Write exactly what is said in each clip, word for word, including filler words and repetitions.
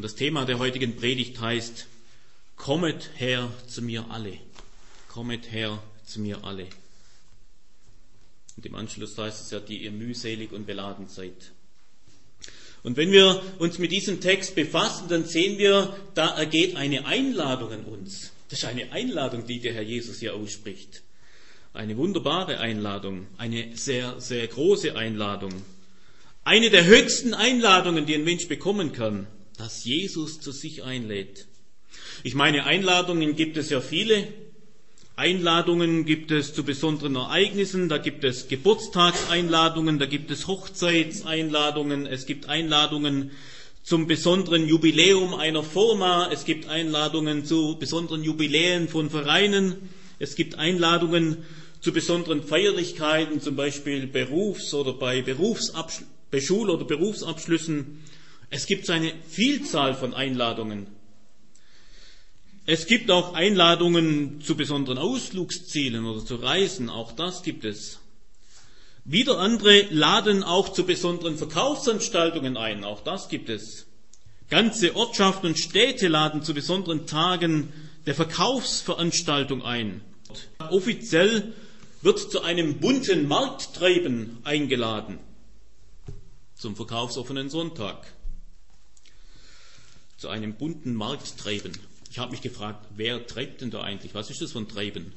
Und das Thema der heutigen Predigt heißt: Kommet her zu mir alle. Kommet her zu mir alle. Und im Anschluss heißt es ja, die ihr mühselig und beladen seid. Und wenn wir uns mit diesem Text befassen, dann sehen wir, da ergeht eine Einladung an uns. Das ist eine Einladung, die der Herr Jesus hier ausspricht. Eine wunderbare Einladung, eine sehr, sehr große Einladung. Eine der höchsten Einladungen, die ein Mensch bekommen kann, dass Jesus zu sich einlädt. Ich meine, Einladungen gibt es ja viele. Einladungen gibt es zu besonderen Ereignissen, da gibt es Geburtstagseinladungen, da gibt es Hochzeitseinladungen, es gibt Einladungen zum besonderen Jubiläum einer Firma, es gibt Einladungen zu besonderen Jubiläen von Vereinen, es gibt Einladungen zu besonderen Feierlichkeiten, zum Beispiel Berufs- oder bei Berufsabsch- bei Schul- oder Berufsabschlüssen. Es gibt eine Vielzahl von Einladungen. Es gibt auch Einladungen zu besonderen Ausflugszielen oder zu Reisen, auch das gibt es. Wieder andere laden auch zu besonderen Verkaufsveranstaltungen ein, auch das gibt es. Ganze Ortschaften und Städte laden zu besonderen Tagen der Verkaufsveranstaltung ein. Offiziell wird zu einem bunten Markttreiben eingeladen, zum verkaufsoffenen Sonntag. Zu einem bunten Markttreiben. Ich habe mich gefragt, wer treibt denn da eigentlich? Was ist das für ein Treiben?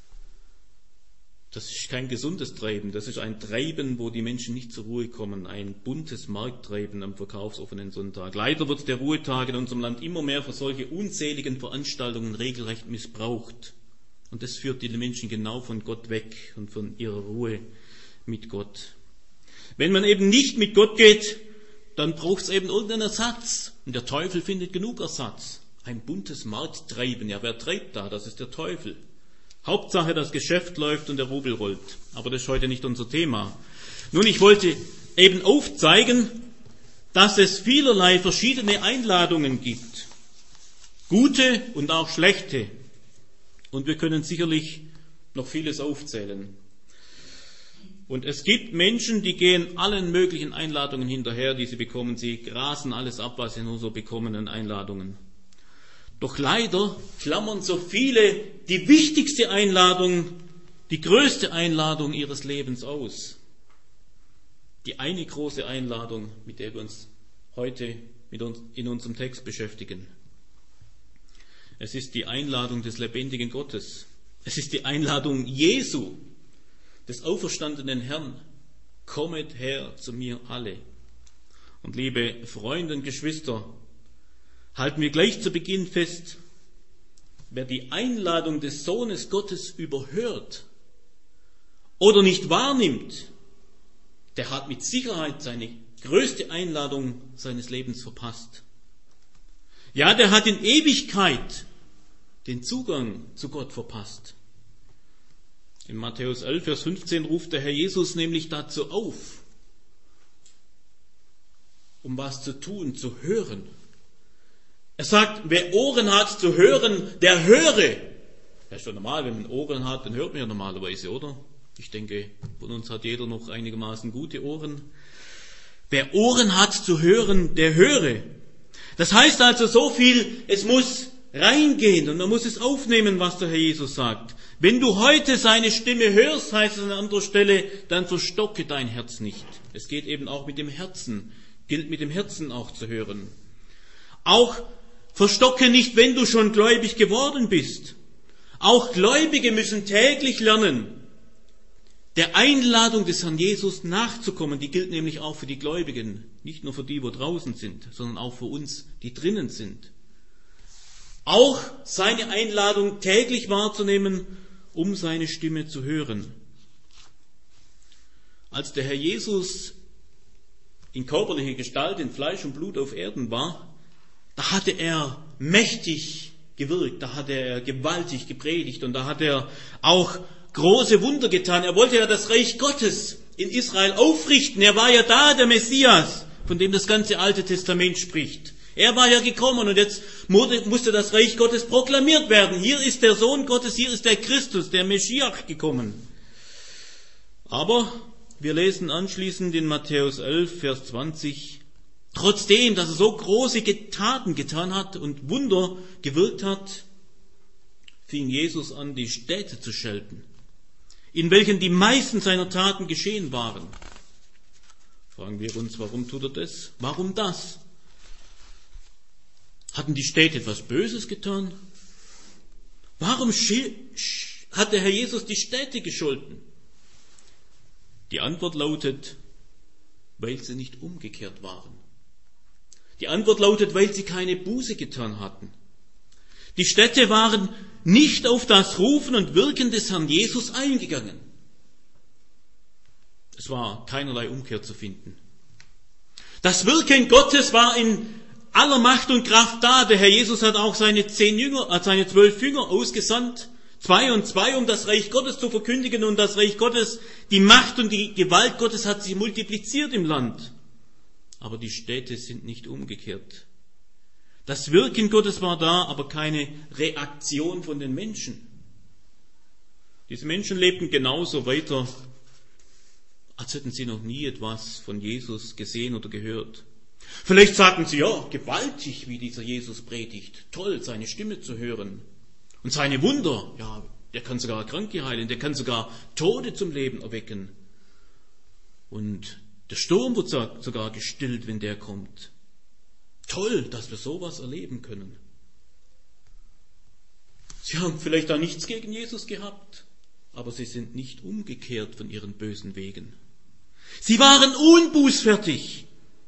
Das ist kein gesundes Treiben, das ist ein Treiben, wo die Menschen nicht zur Ruhe kommen. Ein buntes Markttreiben am verkaufsoffenen Sonntag. Leider wird der Ruhetag in unserem Land immer mehr für solche unzähligen Veranstaltungen regelrecht missbraucht. Und das führt die Menschen genau von Gott weg und von ihrer Ruhe mit Gott. Wenn man eben nicht mit Gott geht, dann braucht es eben irgendeinen Ersatz. Und der Teufel findet genug Ersatz. Ein buntes Markttreiben. Ja, wer treibt da? Das ist der Teufel. Hauptsache, das Geschäft läuft und der Rubel rollt. Aber das ist heute nicht unser Thema. Nun, ich wollte eben aufzeigen, dass es vielerlei verschiedene Einladungen gibt. Gute und auch schlechte. Und wir können sicherlich noch vieles aufzählen. Und es gibt Menschen, die gehen allen möglichen Einladungen hinterher, die sie bekommen. Sie grasen alles ab, was sie nur so bekommen an Einladungen. Doch leider klammern so viele die wichtigste Einladung, die größte Einladung ihres Lebens aus. Die eine große Einladung, mit der wir uns heute mit uns in unserem Text beschäftigen. Es ist die Einladung des lebendigen Gottes. Es ist die Einladung Jesu, des auferstandenen Herrn. Kommet her zu mir alle. Und liebe Freunde und Geschwister, halten wir gleich zu Beginn fest, wer die Einladung des Sohnes Gottes überhört oder nicht wahrnimmt, der hat mit Sicherheit seine größte Einladung seines Lebens verpasst. Ja, der hat in Ewigkeit den Zugang zu Gott verpasst. In Matthäus elf, Vers fünfzehn ruft der Herr Jesus nämlich dazu auf, um was zu tun, zu hören. Er sagt, wer Ohren hat zu hören, der höre. Das ist doch normal, wenn man Ohren hat, dann hört man ja normalerweise, oder? Ich denke, von uns hat jeder noch einigermaßen gute Ohren. Wer Ohren hat zu hören, der höre. Das heißt also so viel, es muss reingehen und man muss es aufnehmen, was der Herr Jesus sagt. Wenn du heute seine Stimme hörst, heißt es an anderer Stelle, dann verstocke dein Herz nicht. Es geht eben auch mit dem Herzen, gilt mit dem Herzen auch zu hören. Auch verstocke nicht, wenn du schon gläubig geworden bist. Auch Gläubige müssen täglich lernen, der Einladung des Herrn Jesus nachzukommen. Die gilt nämlich auch für die Gläubigen, nicht nur für die, wo draußen sind, sondern auch für uns, die drinnen sind. Auch seine Einladung täglich wahrzunehmen, um seine Stimme zu hören. Als der Herr Jesus in körperlicher Gestalt, in Fleisch und Blut auf Erden war, da hatte er mächtig gewirkt, da hat er gewaltig gepredigt und da hat er auch große Wunder getan. Er wollte ja das Reich Gottes in Israel aufrichten. Er war ja da, der Messias, von dem das ganze Alte Testament spricht. Er war ja gekommen und jetzt musste das Reich Gottes proklamiert werden. Hier ist der Sohn Gottes, hier ist der Christus, der Meschiach gekommen. Aber wir lesen anschließend in Matthäus elf, Vers zwanzig, Trotzdem, dass er so große Taten getan hat und Wunder gewirkt hat, fing Jesus an, die Städte zu schelten, in welchen die meisten seiner Taten geschehen waren. Fragen wir uns, warum tut er das? Warum das? Hatten die Städte etwas Böses getan? Warum hat der Herr Jesus die Städte gescholten? Die Antwort lautet, weil sie nicht umgekehrt waren. Die Antwort lautet, weil sie keine Buße getan hatten. Die Städte waren nicht auf das Rufen und Wirken des Herrn Jesus eingegangen. Es war keinerlei Umkehr zu finden. Das Wirken Gottes war in aller Macht und Kraft da. Der Herr Jesus hat auch seine zehn Jünger, äh, seine zwölf Jünger ausgesandt, zwei und zwei, um das Reich Gottes zu verkündigen. Und das Reich Gottes, die Macht und die Gewalt Gottes hat sich multipliziert im Land. Aber die Städte sind nicht umgekehrt. Das Wirken Gottes war da, aber keine Reaktion von den Menschen. Diese Menschen lebten genauso weiter, als hätten sie noch nie etwas von Jesus gesehen oder gehört. Vielleicht sagten sie, ja, gewaltig, wie dieser Jesus predigt. Toll, seine Stimme zu hören. Und seine Wunder, ja, der kann sogar Kranke heilen, der kann sogar Tote zum Leben erwecken. Und der Sturm wird sogar gestillt, wenn der kommt. Toll, dass wir sowas erleben können. Sie haben vielleicht auch nichts gegen Jesus gehabt, aber sie sind nicht umgekehrt von ihren bösen Wegen. Sie waren unbußfertig.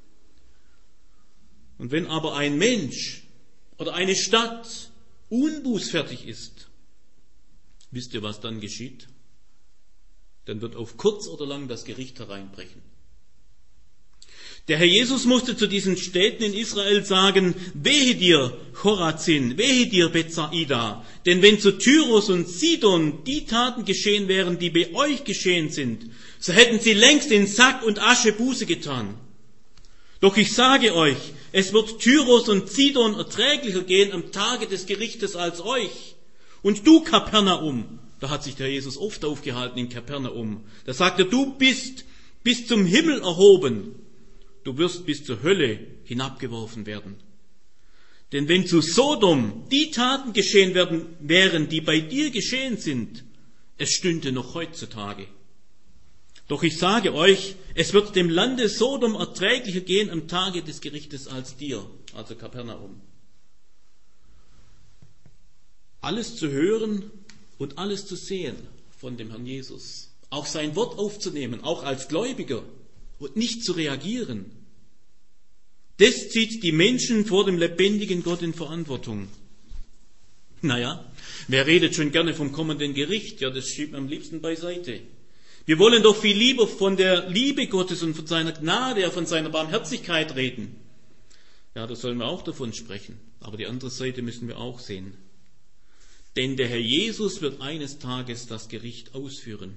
Und wenn aber ein Mensch oder eine Stadt unbußfertig ist, wisst ihr, was dann geschieht? Dann wird auf kurz oder lang das Gericht hereinbrechen. Der Herr Jesus musste zu diesen Städten in Israel sagen, wehe dir, Chorazin, wehe dir, Bethsaida, denn wenn zu Tyros und Sidon die Taten geschehen wären, die bei euch geschehen sind, so hätten sie längst in Sack und Asche Buße getan. Doch ich sage euch, es wird Tyros und Sidon erträglicher gehen am Tage des Gerichtes als euch. Und du, Kapernaum, da hat sich der Jesus oft aufgehalten in Kapernaum, da sagt er, du bist bis zum Himmel erhoben. Du wirst bis zur Hölle hinabgeworfen werden. Denn wenn zu Sodom die Taten geschehen werden, wären, die bei dir geschehen sind, es stünde noch heutzutage. Doch ich sage euch, es wird dem Lande Sodom erträglicher gehen am Tage des Gerichtes als dir, also Kapernaum. Alles zu hören und alles zu sehen von dem Herrn Jesus, auch sein Wort aufzunehmen, auch als Gläubiger, und nicht zu reagieren. Das zieht die Menschen vor dem lebendigen Gott in Verantwortung. Naja, wer redet schon gerne vom kommenden Gericht? Ja, das schiebt man am liebsten beiseite. Wir wollen doch viel lieber von der Liebe Gottes und von seiner Gnade, von seiner Barmherzigkeit reden. Ja, da sollen wir auch davon sprechen. Aber die andere Seite müssen wir auch sehen. Denn der Herr Jesus wird eines Tages das Gericht ausführen.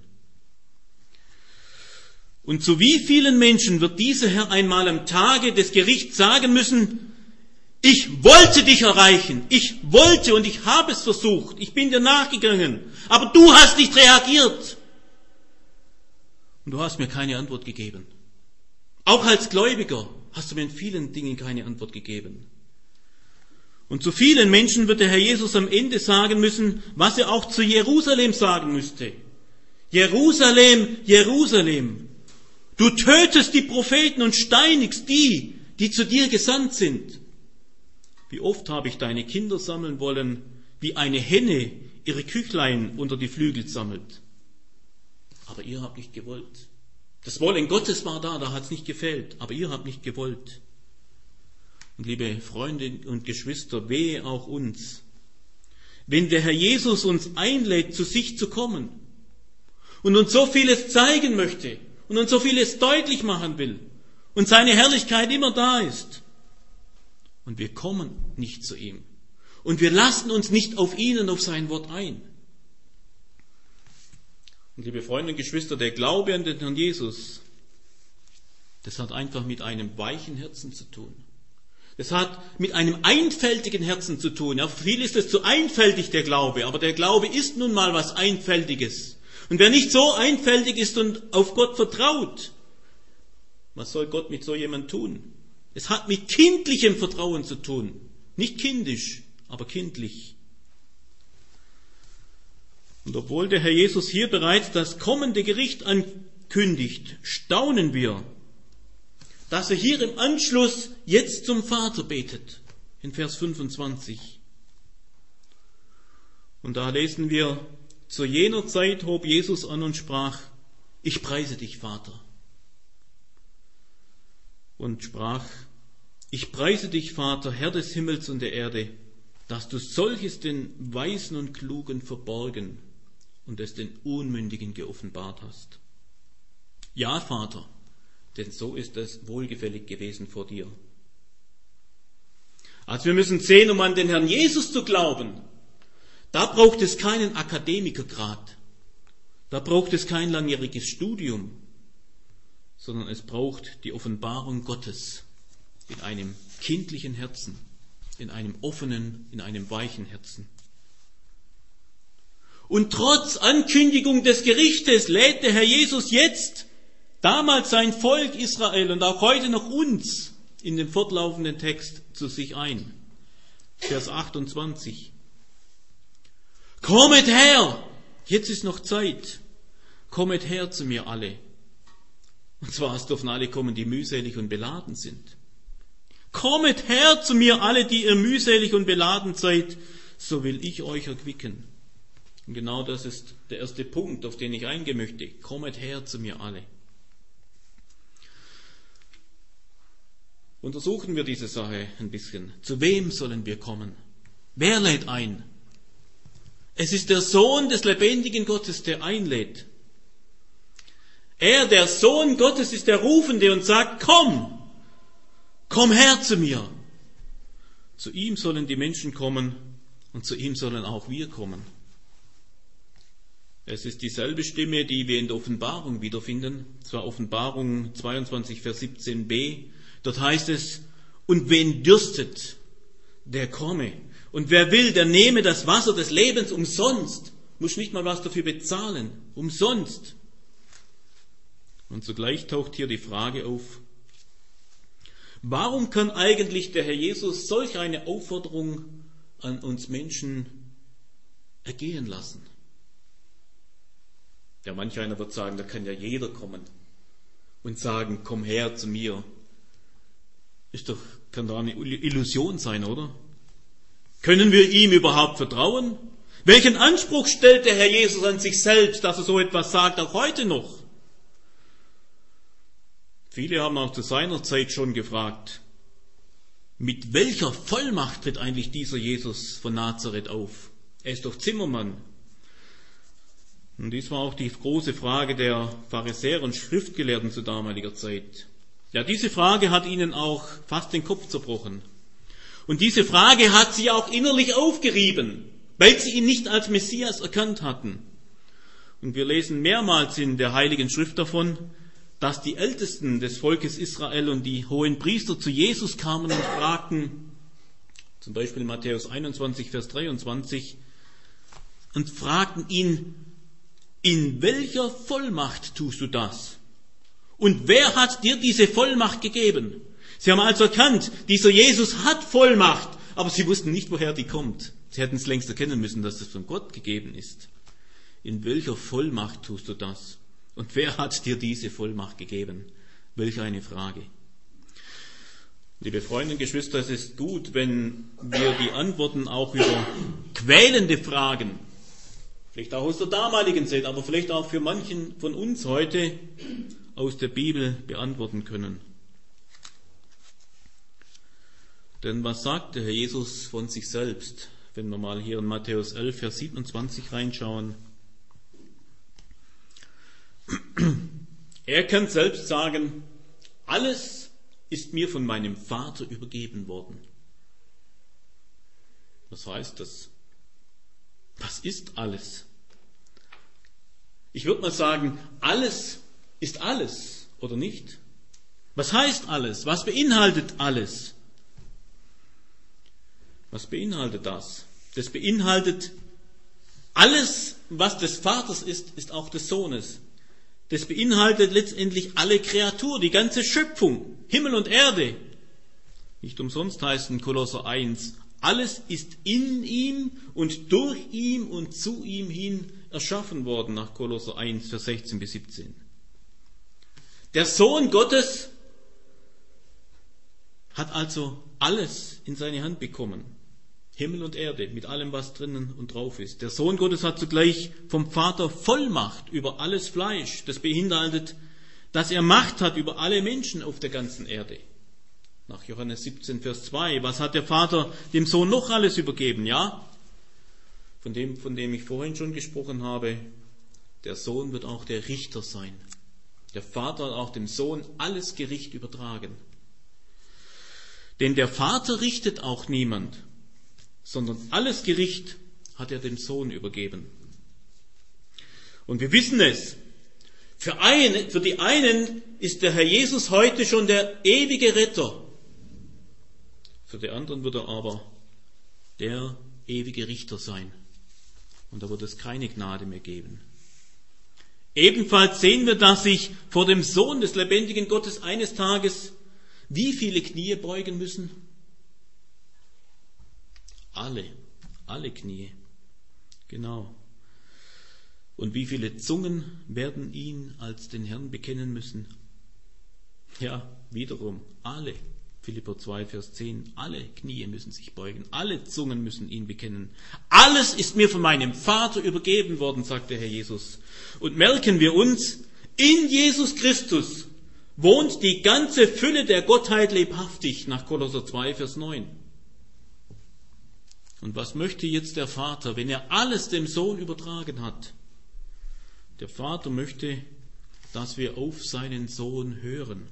Und zu wie vielen Menschen wird dieser Herr einmal am Tage des Gerichts sagen müssen, ich wollte dich erreichen, ich wollte und ich habe es versucht, ich bin dir nachgegangen, aber du hast nicht reagiert. Und du hast mir keine Antwort gegeben. Auch als Gläubiger hast du mir in vielen Dingen keine Antwort gegeben. Und zu vielen Menschen wird der Herr Jesus am Ende sagen müssen, was er auch zu Jerusalem sagen müsste. Jerusalem, Jerusalem. Du tötest die Propheten und steinigst die, die zu dir gesandt sind. Wie oft habe ich deine Kinder sammeln wollen, wie eine Henne ihre Küchlein unter die Flügel sammelt. Aber ihr habt nicht gewollt. Das Wollen Gottes war da, da hat es nicht gefehlt, aber ihr habt nicht gewollt. Und liebe Freunde und Geschwister, wehe auch uns, wenn der Herr Jesus uns einlädt, zu sich zu kommen und uns so vieles zeigen möchte, und uns so vieles deutlich machen will und seine Herrlichkeit immer da ist. Und wir kommen nicht zu ihm. Und wir lassen uns nicht auf ihn und auf sein Wort ein. Und liebe Freunde und Geschwister, der Glaube an den Herrn Jesus, das hat einfach mit einem weichen Herzen zu tun. Das hat mit einem einfältigen Herzen zu tun. Ja, für viele ist es zu einfältig, der Glaube, aber der Glaube ist nun mal was Einfältiges. Und wer nicht so einfältig ist und auf Gott vertraut, was soll Gott mit so jemandem tun? Es hat mit kindlichem Vertrauen zu tun. Nicht kindisch, aber kindlich. Und obwohl der Herr Jesus hier bereits das kommende Gericht ankündigt, staunen wir, dass er hier im Anschluss jetzt zum Vater betet, in Vers fünfundzwanzig. Und da lesen wir, zu jener Zeit hob Jesus an und sprach, ich preise dich, Vater. Und sprach, ich preise dich, Vater, Herr des Himmels und der Erde, dass du solches den Weisen und Klugen verborgen und es den Unmündigen geoffenbart hast. Ja, Vater, denn so ist es wohlgefällig gewesen vor dir. Also wir müssen sehen, um an den Herrn Jesus zu glauben, da braucht es keinen Akademikergrad, da braucht es kein langjähriges Studium, sondern es braucht die Offenbarung Gottes in einem kindlichen Herzen, in einem offenen, in einem weichen Herzen. Und trotz Ankündigung des Gerichtes lädt der Herr Jesus jetzt damals sein Volk Israel und auch heute noch uns in dem fortlaufenden Text zu sich ein. Vers achtundzwanzig. Kommet her! Jetzt ist noch Zeit. Kommet her zu mir alle. Und zwar es dürfen alle kommen, die mühselig und beladen sind. Kommet her zu mir alle, die ihr mühselig und beladen seid, so will ich euch erquicken. Und genau das ist der erste Punkt, auf den ich eingehen möchte. Kommet her zu mir alle. Untersuchen wir diese Sache ein bisschen. Zu wem sollen wir kommen? Wer lädt ein? Es ist der Sohn des lebendigen Gottes, der einlädt. Er, der Sohn Gottes, ist der Rufende und sagt, komm, komm her zu mir. Zu ihm sollen die Menschen kommen und zu ihm sollen auch wir kommen. Es ist dieselbe Stimme, die wir in der Offenbarung wiederfinden, zwar Offenbarung zweiundzwanzig, Vers siebzehn b. Dort heißt es, und wen dürstet, der komme. Und wer will, der nehme das Wasser des Lebens umsonst. Muss nicht mal was dafür bezahlen. Umsonst. Und zugleich taucht hier die Frage auf, warum kann eigentlich der Herr Jesus solch eine Aufforderung an uns Menschen ergehen lassen? Ja, manch einer wird sagen, da kann ja jeder kommen und sagen, komm her zu mir. Ist doch, kann doch eine Illusion sein, oder? Können wir ihm überhaupt vertrauen? Welchen Anspruch stellt der Herr Jesus an sich selbst, dass er so etwas sagt, auch heute noch? Viele haben auch zu seiner Zeit schon gefragt, mit welcher Vollmacht tritt eigentlich dieser Jesus von Nazareth auf? Er ist doch Zimmermann. Und dies war auch die große Frage der Pharisäer und Schriftgelehrten zu damaliger Zeit. Ja, diese Frage hat ihnen auch fast den Kopf zerbrochen. Und diese Frage hat sie auch innerlich aufgerieben, weil sie ihn nicht als Messias erkannt hatten. Und wir lesen mehrmals in der Heiligen Schrift davon, dass die Ältesten des Volkes Israel und die hohen Priester zu Jesus kamen und fragten, zum Beispiel in Matthäus einundzwanzig, Vers dreiundzwanzig, und fragten ihn, in welcher Vollmacht tust du das? Und wer hat dir diese Vollmacht gegeben? Sie haben also erkannt, dieser Jesus hat Vollmacht, aber sie wussten nicht, woher die kommt. Sie hätten es längst erkennen müssen, dass es von Gott gegeben ist. In welcher Vollmacht tust du das? Und wer hat dir diese Vollmacht gegeben? Welch eine Frage. Liebe Freunde und Geschwister, es ist gut, wenn wir die Antworten auch über quälende Fragen, vielleicht auch aus der damaligen Zeit, aber vielleicht auch für manchen von uns heute aus der Bibel beantworten können. Denn was sagt der Herr Jesus von sich selbst, wenn wir mal hier in Matthäus elf, Vers siebenundzwanzig reinschauen? Er kann selbst sagen, alles ist mir von meinem Vater übergeben worden. Was heißt das? Was ist alles? Ich würde mal sagen, alles ist alles, oder nicht? Was heißt alles? Was beinhaltet alles? Was beinhaltet das? Das beinhaltet alles, was des Vaters ist, ist auch des Sohnes. Das beinhaltet letztendlich alle Kreatur, die ganze Schöpfung, Himmel und Erde. Nicht umsonst heißt in Kolosser eins, alles ist in ihm und durch ihn und zu ihm hin erschaffen worden, nach Kolosser eins, Vers sechzehn bis siebzehn. Der Sohn Gottes hat also alles in seine Hand bekommen. Himmel und Erde, mit allem, was drinnen und drauf ist. Der Sohn Gottes hat zugleich vom Vater Vollmacht über alles Fleisch. Das beinhaltet, dass er Macht hat über alle Menschen auf der ganzen Erde. Nach Johannes siebzehn, Vers zwei. Was hat der Vater dem Sohn noch alles übergeben? Ja, von dem, von dem ich vorhin schon gesprochen habe, der Sohn wird auch der Richter sein. Der Vater hat auch dem Sohn alles Gericht übertragen. Denn der Vater richtet auch niemand, sondern alles Gericht hat er dem Sohn übergeben. Und wir wissen es, für, eine, für die einen ist der Herr Jesus heute schon der ewige Retter. Für die anderen wird er aber der ewige Richter sein. Und da wird es keine Gnade mehr geben. Ebenfalls sehen wir, dass sich vor dem Sohn des lebendigen Gottes eines Tages wie viele Knie beugen müssen? Alle, alle Knie. Genau. Und wie viele Zungen werden ihn als den Herrn bekennen müssen? Ja, wiederum, alle. Philipper zwei, Vers zehn. Alle Knie müssen sich beugen. Alle Zungen müssen ihn bekennen. Alles ist mir von meinem Vater übergeben worden, sagt der Herr Jesus. Und merken wir uns, in Jesus Christus wohnt die ganze Fülle der Gottheit leibhaftig, nach Kolosser zwei, Vers neun. Und was möchte jetzt der Vater, wenn er alles dem Sohn übertragen hat? Der Vater möchte, dass wir auf seinen Sohn hören.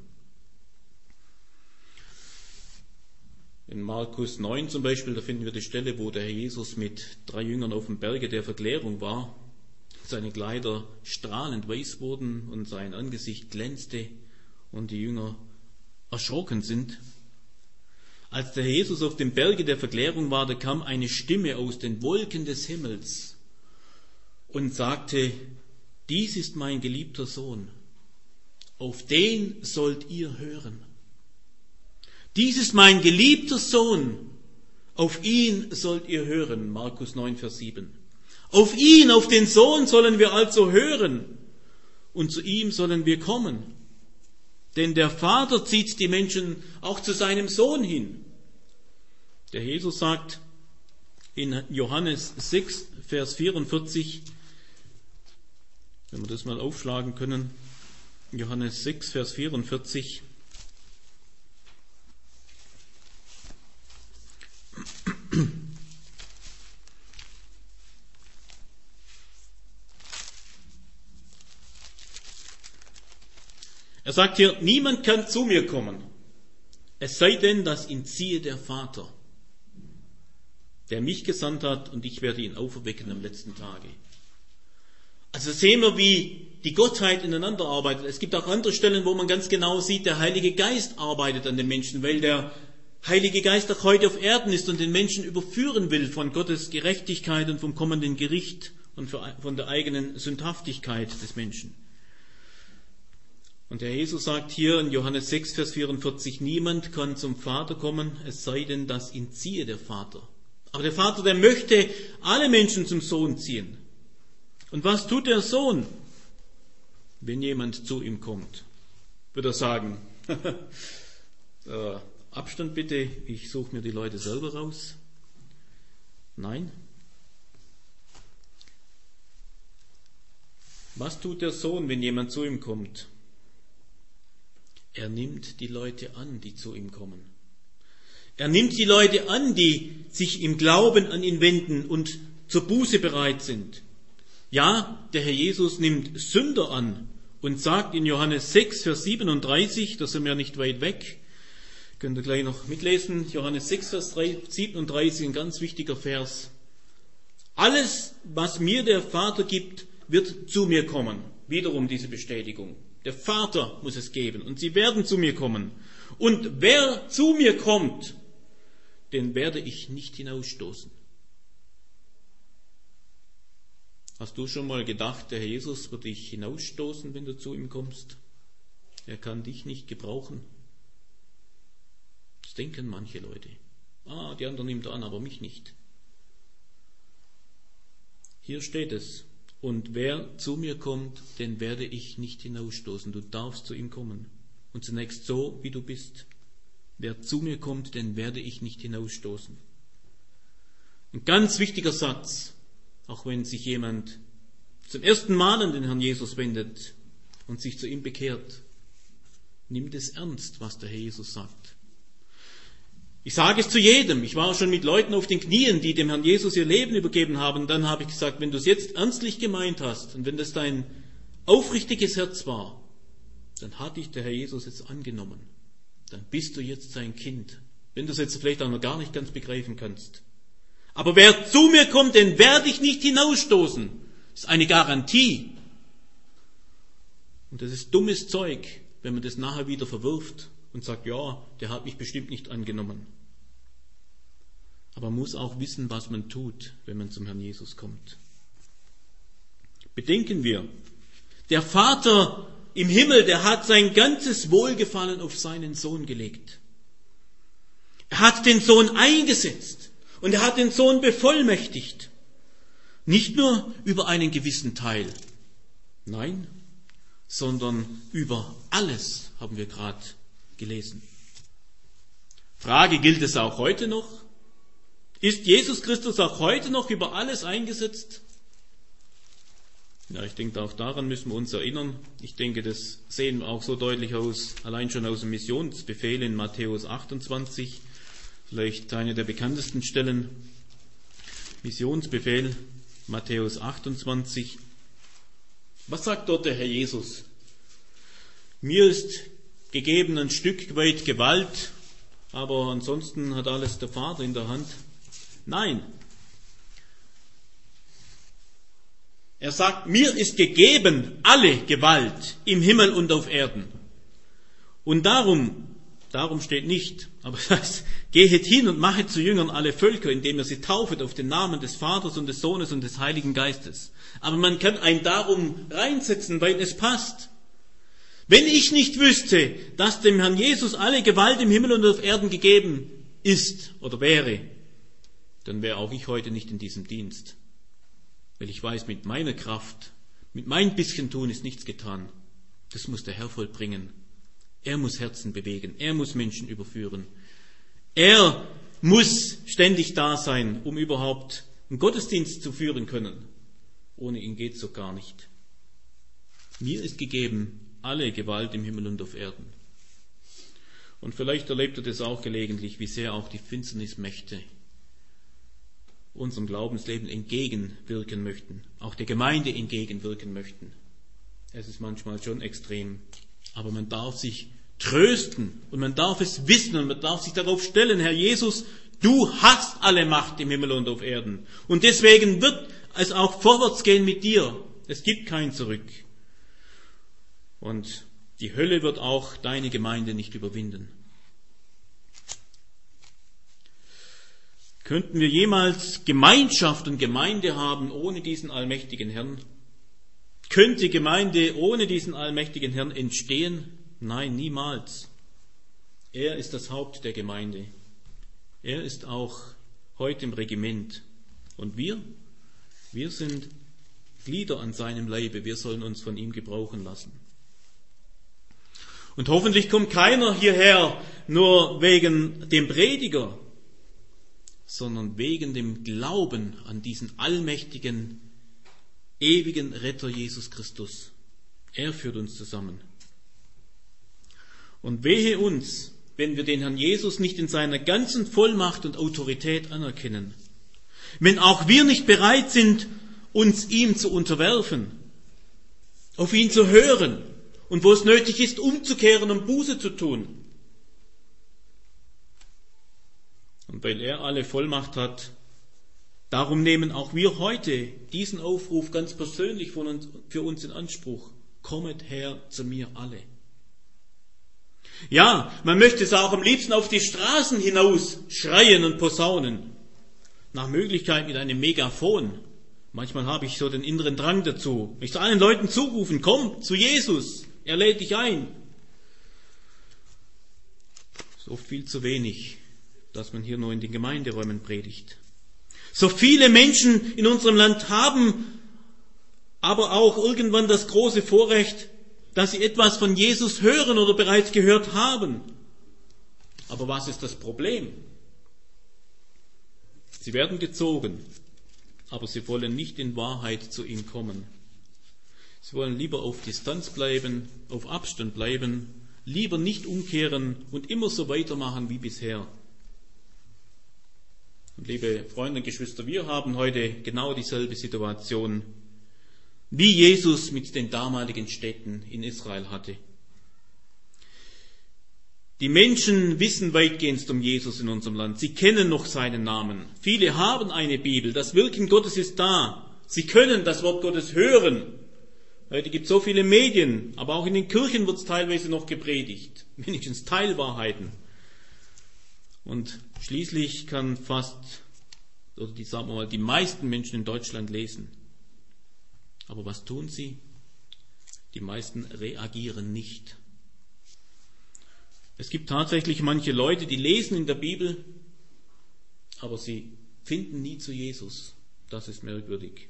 In Markus neun zum Beispiel, da finden wir die Stelle, wo der Herr Jesus mit drei Jüngern auf dem Berge der Verklärung war. Seine Kleider strahlend weiß wurden und sein Angesicht glänzte und die Jünger erschrocken sind. Als der Herr Jesus auf dem Berge der Verklärung war, da kam eine Stimme aus den Wolken des Himmels und sagte, dies ist mein geliebter Sohn, auf den sollt ihr hören. Dies ist mein geliebter Sohn, auf ihn sollt ihr hören. Markus neun, Vers sieben. Auf ihn, auf den Sohn sollen wir also hören und zu ihm sollen wir kommen. Denn der Vater zieht die Menschen auch zu seinem Sohn hin. Der Jesus sagt in Johannes sechs, Vers vierundvierzig, wenn wir das mal aufschlagen können, Johannes sechs, Vers vierundvierzig, er sagt hier, niemand kann zu mir kommen, es sei denn, dass ihn ziehe der Vater, der mich gesandt hat, und ich werde ihn auferwecken am letzten Tage. Also sehen wir, wie die Gottheit ineinander arbeitet. Es gibt auch andere Stellen, wo man ganz genau sieht, der Heilige Geist arbeitet an den Menschen, weil der Heilige Geist auch heute auf Erden ist und den Menschen überführen will von Gottes Gerechtigkeit und vom kommenden Gericht und von der eigenen Sündhaftigkeit des Menschen. Und der Jesus sagt hier in Johannes sechs, Vers vierundvierzig, niemand kann zum Vater kommen, es sei denn, dass ihn ziehe der Vater. Aber der Vater, der möchte alle Menschen zum Sohn ziehen. Und was tut der Sohn, wenn jemand zu ihm kommt? Wird er sagen, äh, Abstand bitte, ich suche mir die Leute selber raus? Nein. Was tut der Sohn, wenn jemand zu ihm kommt? Er nimmt die Leute an, die zu ihm kommen. Er nimmt die Leute an, die sich im Glauben an ihn wenden und zur Buße bereit sind. Ja, der Herr Jesus nimmt Sünder an und sagt in Johannes sechs, Vers siebenunddreißig, da sind wir nicht weit weg, könnt ihr gleich noch mitlesen, Johannes sechs, Vers siebenunddreißig, ein ganz wichtiger Vers. Alles, was mir der Vater gibt, wird zu mir kommen. Wiederum diese Bestätigung. Der Vater muss es geben und sie werden zu mir kommen. Und wer zu mir kommt, den werde ich nicht hinausstoßen. Hast du schon mal gedacht, der Herr Jesus wird dich hinausstoßen, wenn du zu ihm kommst? Er kann dich nicht gebrauchen. Das denken manche Leute. Ah, die anderen nimmt er an, aber mich nicht. Hier steht es. Und wer zu mir kommt, den werde ich nicht hinausstoßen. Du darfst zu ihm kommen. Und zunächst so, wie du bist. Wer zu mir kommt, den werde ich nicht hinausstoßen. Ein ganz wichtiger Satz, auch wenn sich jemand zum ersten Mal an den Herrn Jesus wendet und sich zu ihm bekehrt. Nimmt es ernst, was der Herr Jesus sagt. Ich sage es zu jedem. Ich war schon mit Leuten auf den Knien, die dem Herrn Jesus ihr Leben übergeben haben. Dann habe ich gesagt, wenn du es jetzt ernstlich gemeint hast und wenn das dein aufrichtiges Herz war, dann hat dich der Herr Jesus jetzt angenommen. Dann bist du jetzt sein Kind. Wenn du es jetzt vielleicht auch noch gar nicht ganz begreifen kannst. Aber wer zu mir kommt, den werde ich nicht hinausstoßen. Das ist eine Garantie. Und das ist dummes Zeug, wenn man das nachher wieder verwirft und sagt, ja, der hat mich bestimmt nicht angenommen. Aber man muss auch wissen, was man tut, wenn man zum Herrn Jesus kommt. Bedenken wir, der Vater im Himmel, der hat sein ganzes Wohlgefallen auf seinen Sohn gelegt. Er hat den Sohn eingesetzt und er hat den Sohn bevollmächtigt. Nicht nur über einen gewissen Teil, nein, sondern über alles, haben wir gerade gelesen. Frage, gilt es auch heute noch? Ist Jesus Christus auch heute noch über alles eingesetzt? Ja, ich denke, auch daran müssen wir uns erinnern. Ich denke, das sehen wir auch so deutlich aus, allein schon aus dem Missionsbefehl in Matthäus achtundzwanzig, vielleicht eine der bekanntesten Stellen. Missionsbefehl, Matthäus achtundzwanzig. Was sagt dort der Herr Jesus? Mir ist gegeben ein Stück weit Gewalt, aber ansonsten hat alles der Vater in der Hand. Nein. Er sagt, mir ist gegeben alle Gewalt im Himmel und auf Erden. Und darum, darum steht nicht, aber das heißt, gehet hin und machet zu Jüngern alle Völker, indem ihr sie taufet auf den Namen des Vaters und des Sohnes und des Heiligen Geistes. Aber man kann ein Darum reinsetzen, weil es passt. Wenn ich nicht wüsste, dass dem Herrn Jesus alle Gewalt im Himmel und auf Erden gegeben ist oder wäre, dann wäre auch ich heute nicht in diesem Dienst. Weil ich weiß, mit meiner Kraft, mit mein bisschen Tun ist nichts getan. Das muss der Herr vollbringen. Er muss Herzen bewegen, er muss Menschen überführen. Er muss ständig da sein, um überhaupt einen Gottesdienst zu führen können. Ohne ihn geht's so gar nicht. Mir ist gegeben alle Gewalt im Himmel und auf Erden. Und vielleicht erlebt ihr das auch gelegentlich, wie sehr auch die Finsternismächte unserem Glaubensleben entgegenwirken möchten, auch der Gemeinde entgegenwirken möchten. Es ist manchmal schon extrem, aber man darf sich trösten und man darf es wissen und man darf sich darauf stellen, Herr Jesus, du hast alle Macht im Himmel und auf Erden. Und deswegen wird es auch vorwärts gehen mit dir. Es gibt kein Zurück. Und die Hölle wird auch deine Gemeinde nicht überwinden. Könnten wir jemals Gemeinschaft und Gemeinde haben ohne diesen allmächtigen Herrn? Könnte Gemeinde ohne diesen allmächtigen Herrn entstehen? Nein, niemals. Er ist das Haupt der Gemeinde. Er ist auch heute im Regiment. Und wir? Wir sind Glieder an seinem Leibe. Wir sollen uns von ihm gebrauchen lassen. Und hoffentlich kommt keiner hierher nur wegen dem Prediger, sondern wegen dem Glauben an diesen allmächtigen, ewigen Retter Jesus Christus. Er führt uns zusammen. Und wehe uns, wenn wir den Herrn Jesus nicht in seiner ganzen Vollmacht und Autorität anerkennen. Wenn auch wir nicht bereit sind, uns ihm zu unterwerfen, auf ihn zu hören und wo es nötig ist, umzukehren und Buße zu tun. Und weil er alle Vollmacht hat, darum nehmen auch wir heute diesen Aufruf ganz persönlich von uns, für uns in Anspruch. Kommet her zu mir alle. Ja, man möchte es auch am liebsten auf die Straßen hinaus schreien und posaunen. Nach Möglichkeit mit einem Megafon. Manchmal habe ich so den inneren Drang dazu. Ich soll allen Leuten zurufen, komm zu Jesus, er lädt dich ein. ist oft viel zu wenig, dass man hier nur in den Gemeinderäumen predigt. So viele Menschen in unserem Land haben aber auch irgendwann das große Vorrecht, dass sie etwas von Jesus hören oder bereits gehört haben. Aber was ist das Problem? Sie werden gezogen, aber sie wollen nicht in Wahrheit zu ihm kommen. Sie wollen lieber auf Distanz bleiben, auf Abstand bleiben, lieber nicht umkehren und immer so weitermachen wie bisher. Und liebe Freunde und Geschwister, wir haben heute genau dieselbe Situation, wie Jesus mit den damaligen Städten in Israel hatte. Die Menschen wissen weitgehend um Jesus in unserem Land. Sie kennen noch seinen Namen. Viele haben eine Bibel. Das Wirken Gottes ist da. Sie können das Wort Gottes hören. Heute gibt es so viele Medien, aber auch in den Kirchen wird es teilweise noch gepredigt. Wenigstens Teilwahrheiten. Und schließlich kann fast, oder die, sagen wir mal, die meisten Menschen in Deutschland lesen. Aber was tun sie? Die meisten reagieren nicht. Es gibt tatsächlich manche Leute, die lesen in der Bibel, aber sie finden nie zu Jesus. Das ist merkwürdig.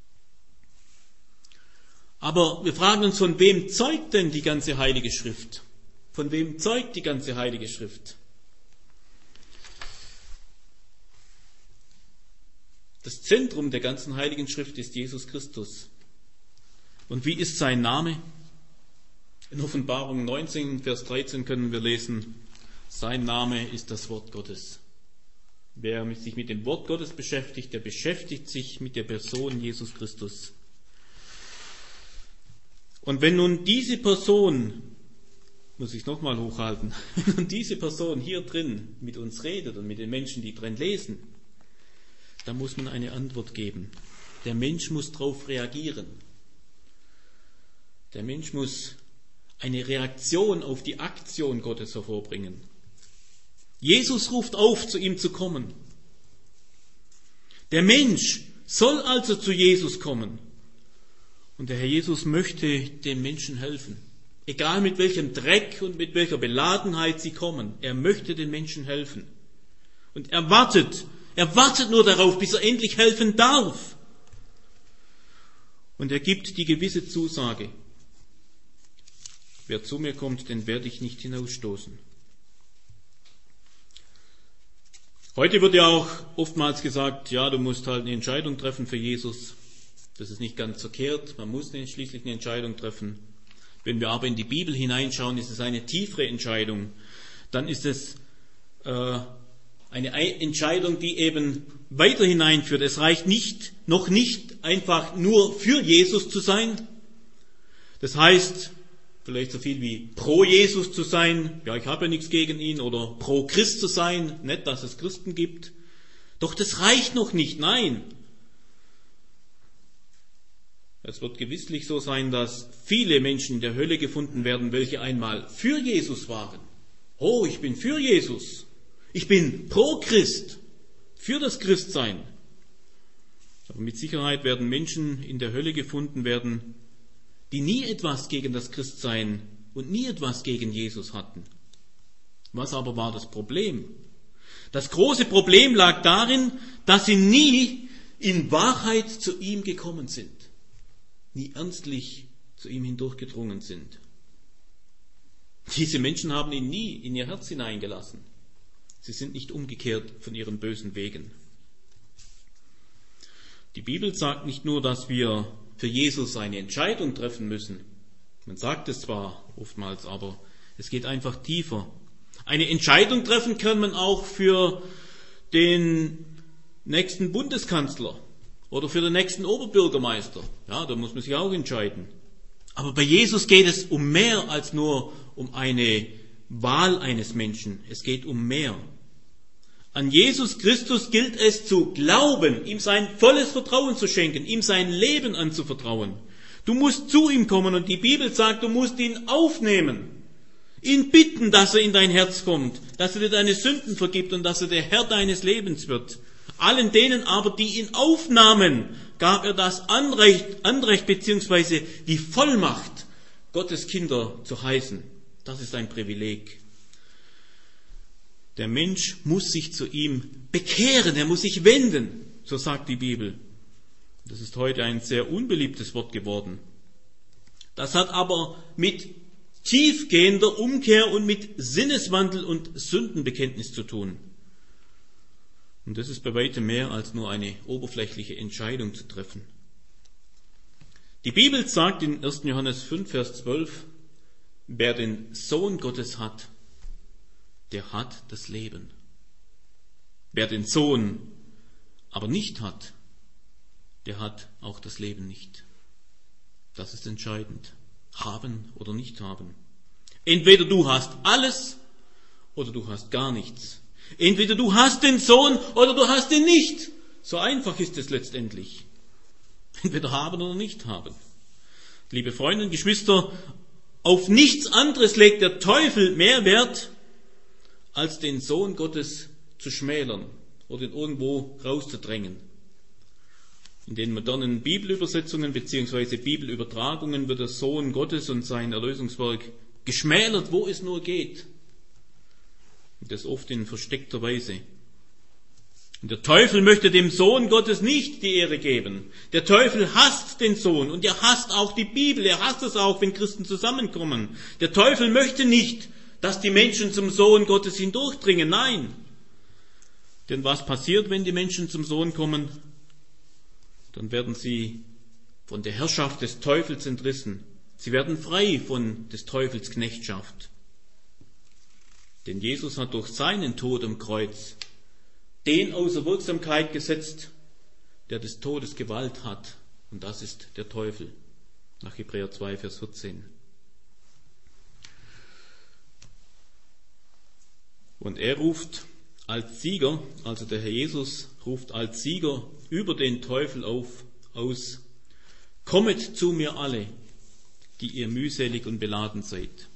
Aber wir fragen uns, von wem zeugt denn die ganze Heilige Schrift? Von wem zeugt die ganze Heilige Schrift? Das Zentrum der ganzen Heiligen Schrift ist Jesus Christus. Und wie ist sein Name? In Offenbarung neunzehn, Vers dreizehn können wir lesen, sein Name ist das Wort Gottes. Wer sich mit dem Wort Gottes beschäftigt, der beschäftigt sich mit der Person Jesus Christus. Und wenn nun diese Person, muss ich es nochmal hochhalten, wenn nun diese Person hier drin mit uns redet und mit den Menschen, die drin lesen, dann muss man eine Antwort geben. Der Mensch muss darauf reagieren. Der Mensch muss eine Reaktion auf die Aktion Gottes hervorbringen. Jesus ruft auf, zu ihm zu kommen. Der Mensch soll also zu Jesus kommen. Und der Herr Jesus möchte den Menschen helfen. Egal mit welchem Dreck und mit welcher Beladenheit sie kommen. Er möchte den Menschen helfen. Und er wartet, er wartet nur darauf, bis er endlich helfen darf. Und er gibt die gewisse Zusage. Wer zu mir kommt, den werde ich nicht hinausstoßen. Heute wird ja auch oftmals gesagt, ja, du musst halt eine Entscheidung treffen für Jesus. Das ist nicht ganz verkehrt, man muss schließlich eine Entscheidung treffen. Wenn wir aber in die Bibel hineinschauen, ist es eine tiefere Entscheidung. Dann ist es äh, eine Entscheidung, die eben weiter hineinführt. Es reicht nicht, noch nicht einfach nur für Jesus zu sein. Das heißt, vielleicht so viel wie pro Jesus zu sein, ja, ich habe ja nichts gegen ihn, oder pro Christ zu sein, nicht, dass es Christen gibt. Doch das reicht noch nicht, nein. Es wird gewisslich so sein, dass viele Menschen in der Hölle gefunden werden, welche einmal für Jesus waren. Oh, ich bin für Jesus. Ich bin pro Christ, für das Christsein. Aber mit Sicherheit werden Menschen in der Hölle gefunden werden, die nie etwas gegen das Christsein und nie etwas gegen Jesus hatten. Was aber war das Problem? Das große Problem lag darin, dass sie nie in Wahrheit zu ihm gekommen sind, nie ernstlich zu ihm hindurchgedrungen sind. Diese Menschen haben ihn nie in ihr Herz hineingelassen. Sie sind nicht umgekehrt von ihren bösen Wegen. Die Bibel sagt nicht nur, dass wir für Jesus eine Entscheidung treffen müssen. Man sagt es zwar oftmals, aber es geht einfach tiefer. Eine Entscheidung treffen kann man auch für den nächsten Bundeskanzler oder für den nächsten Oberbürgermeister. Ja, da muss man sich auch entscheiden. Aber bei Jesus geht es um mehr als nur um eine Wahl eines Menschen. Es geht um mehr. An Jesus Christus gilt es zu glauben, ihm sein volles Vertrauen zu schenken, ihm sein Leben anzuvertrauen. Du musst zu ihm kommen und die Bibel sagt, du musst ihn aufnehmen, ihn bitten, dass er in dein Herz kommt, dass er dir deine Sünden vergibt und dass er der Herr deines Lebens wird. Allen denen aber, die ihn aufnahmen, gab er das Anrecht, Anrecht bzw. die Vollmacht, Gottes Kinder zu heißen. Das ist ein Privileg. Der Mensch muss sich zu ihm bekehren, er muss sich wenden, so sagt die Bibel. Das ist heute ein sehr unbeliebtes Wort geworden. Das hat aber mit tiefgehender Umkehr und mit Sinneswandel und Sündenbekenntnis zu tun. Und das ist bei weitem mehr als nur eine oberflächliche Entscheidung zu treffen. Die Bibel sagt in ersten Johannes fünf, Vers zwölf, wer den Sohn Gottes hat, der hat das Leben. Wer den Sohn aber nicht hat, der hat auch das Leben nicht. Das ist entscheidend. Haben oder nicht haben. Entweder du hast alles oder du hast gar nichts. Entweder du hast den Sohn oder du hast ihn nicht. So einfach ist es letztendlich. Entweder haben oder nicht haben. Liebe Freunde und Geschwister, auf nichts anderes legt der Teufel mehr Wert, als den Sohn Gottes zu schmälern oder ihn irgendwo rauszudrängen. In den modernen Bibelübersetzungen bzw. Bibelübertragungen wird der Sohn Gottes und sein Erlösungswerk geschmälert, wo es nur geht. Und das oft in versteckter Weise. Und der Teufel möchte dem Sohn Gottes nicht die Ehre geben. Der Teufel hasst den Sohn und er hasst auch die Bibel. Er hasst es auch, wenn Christen zusammenkommen. Der Teufel möchte nicht, dass die Menschen zum Sohn Gottes hindurchdringen. Nein. Denn was passiert, wenn die Menschen zum Sohn kommen? Dann werden sie von der Herrschaft des Teufels entrissen. Sie werden frei von des Teufels Knechtschaft. Denn Jesus hat durch seinen Tod am Kreuz den außer Wirksamkeit gesetzt, der des Todes Gewalt hat. Und das ist der Teufel. Nach Hebräer zwei, Vers vierzehn. Und er ruft als Sieger, also der Herr Jesus ruft als Sieger über den Teufel auf, aus, kommet zu mir alle, die ihr mühselig und beladen seid.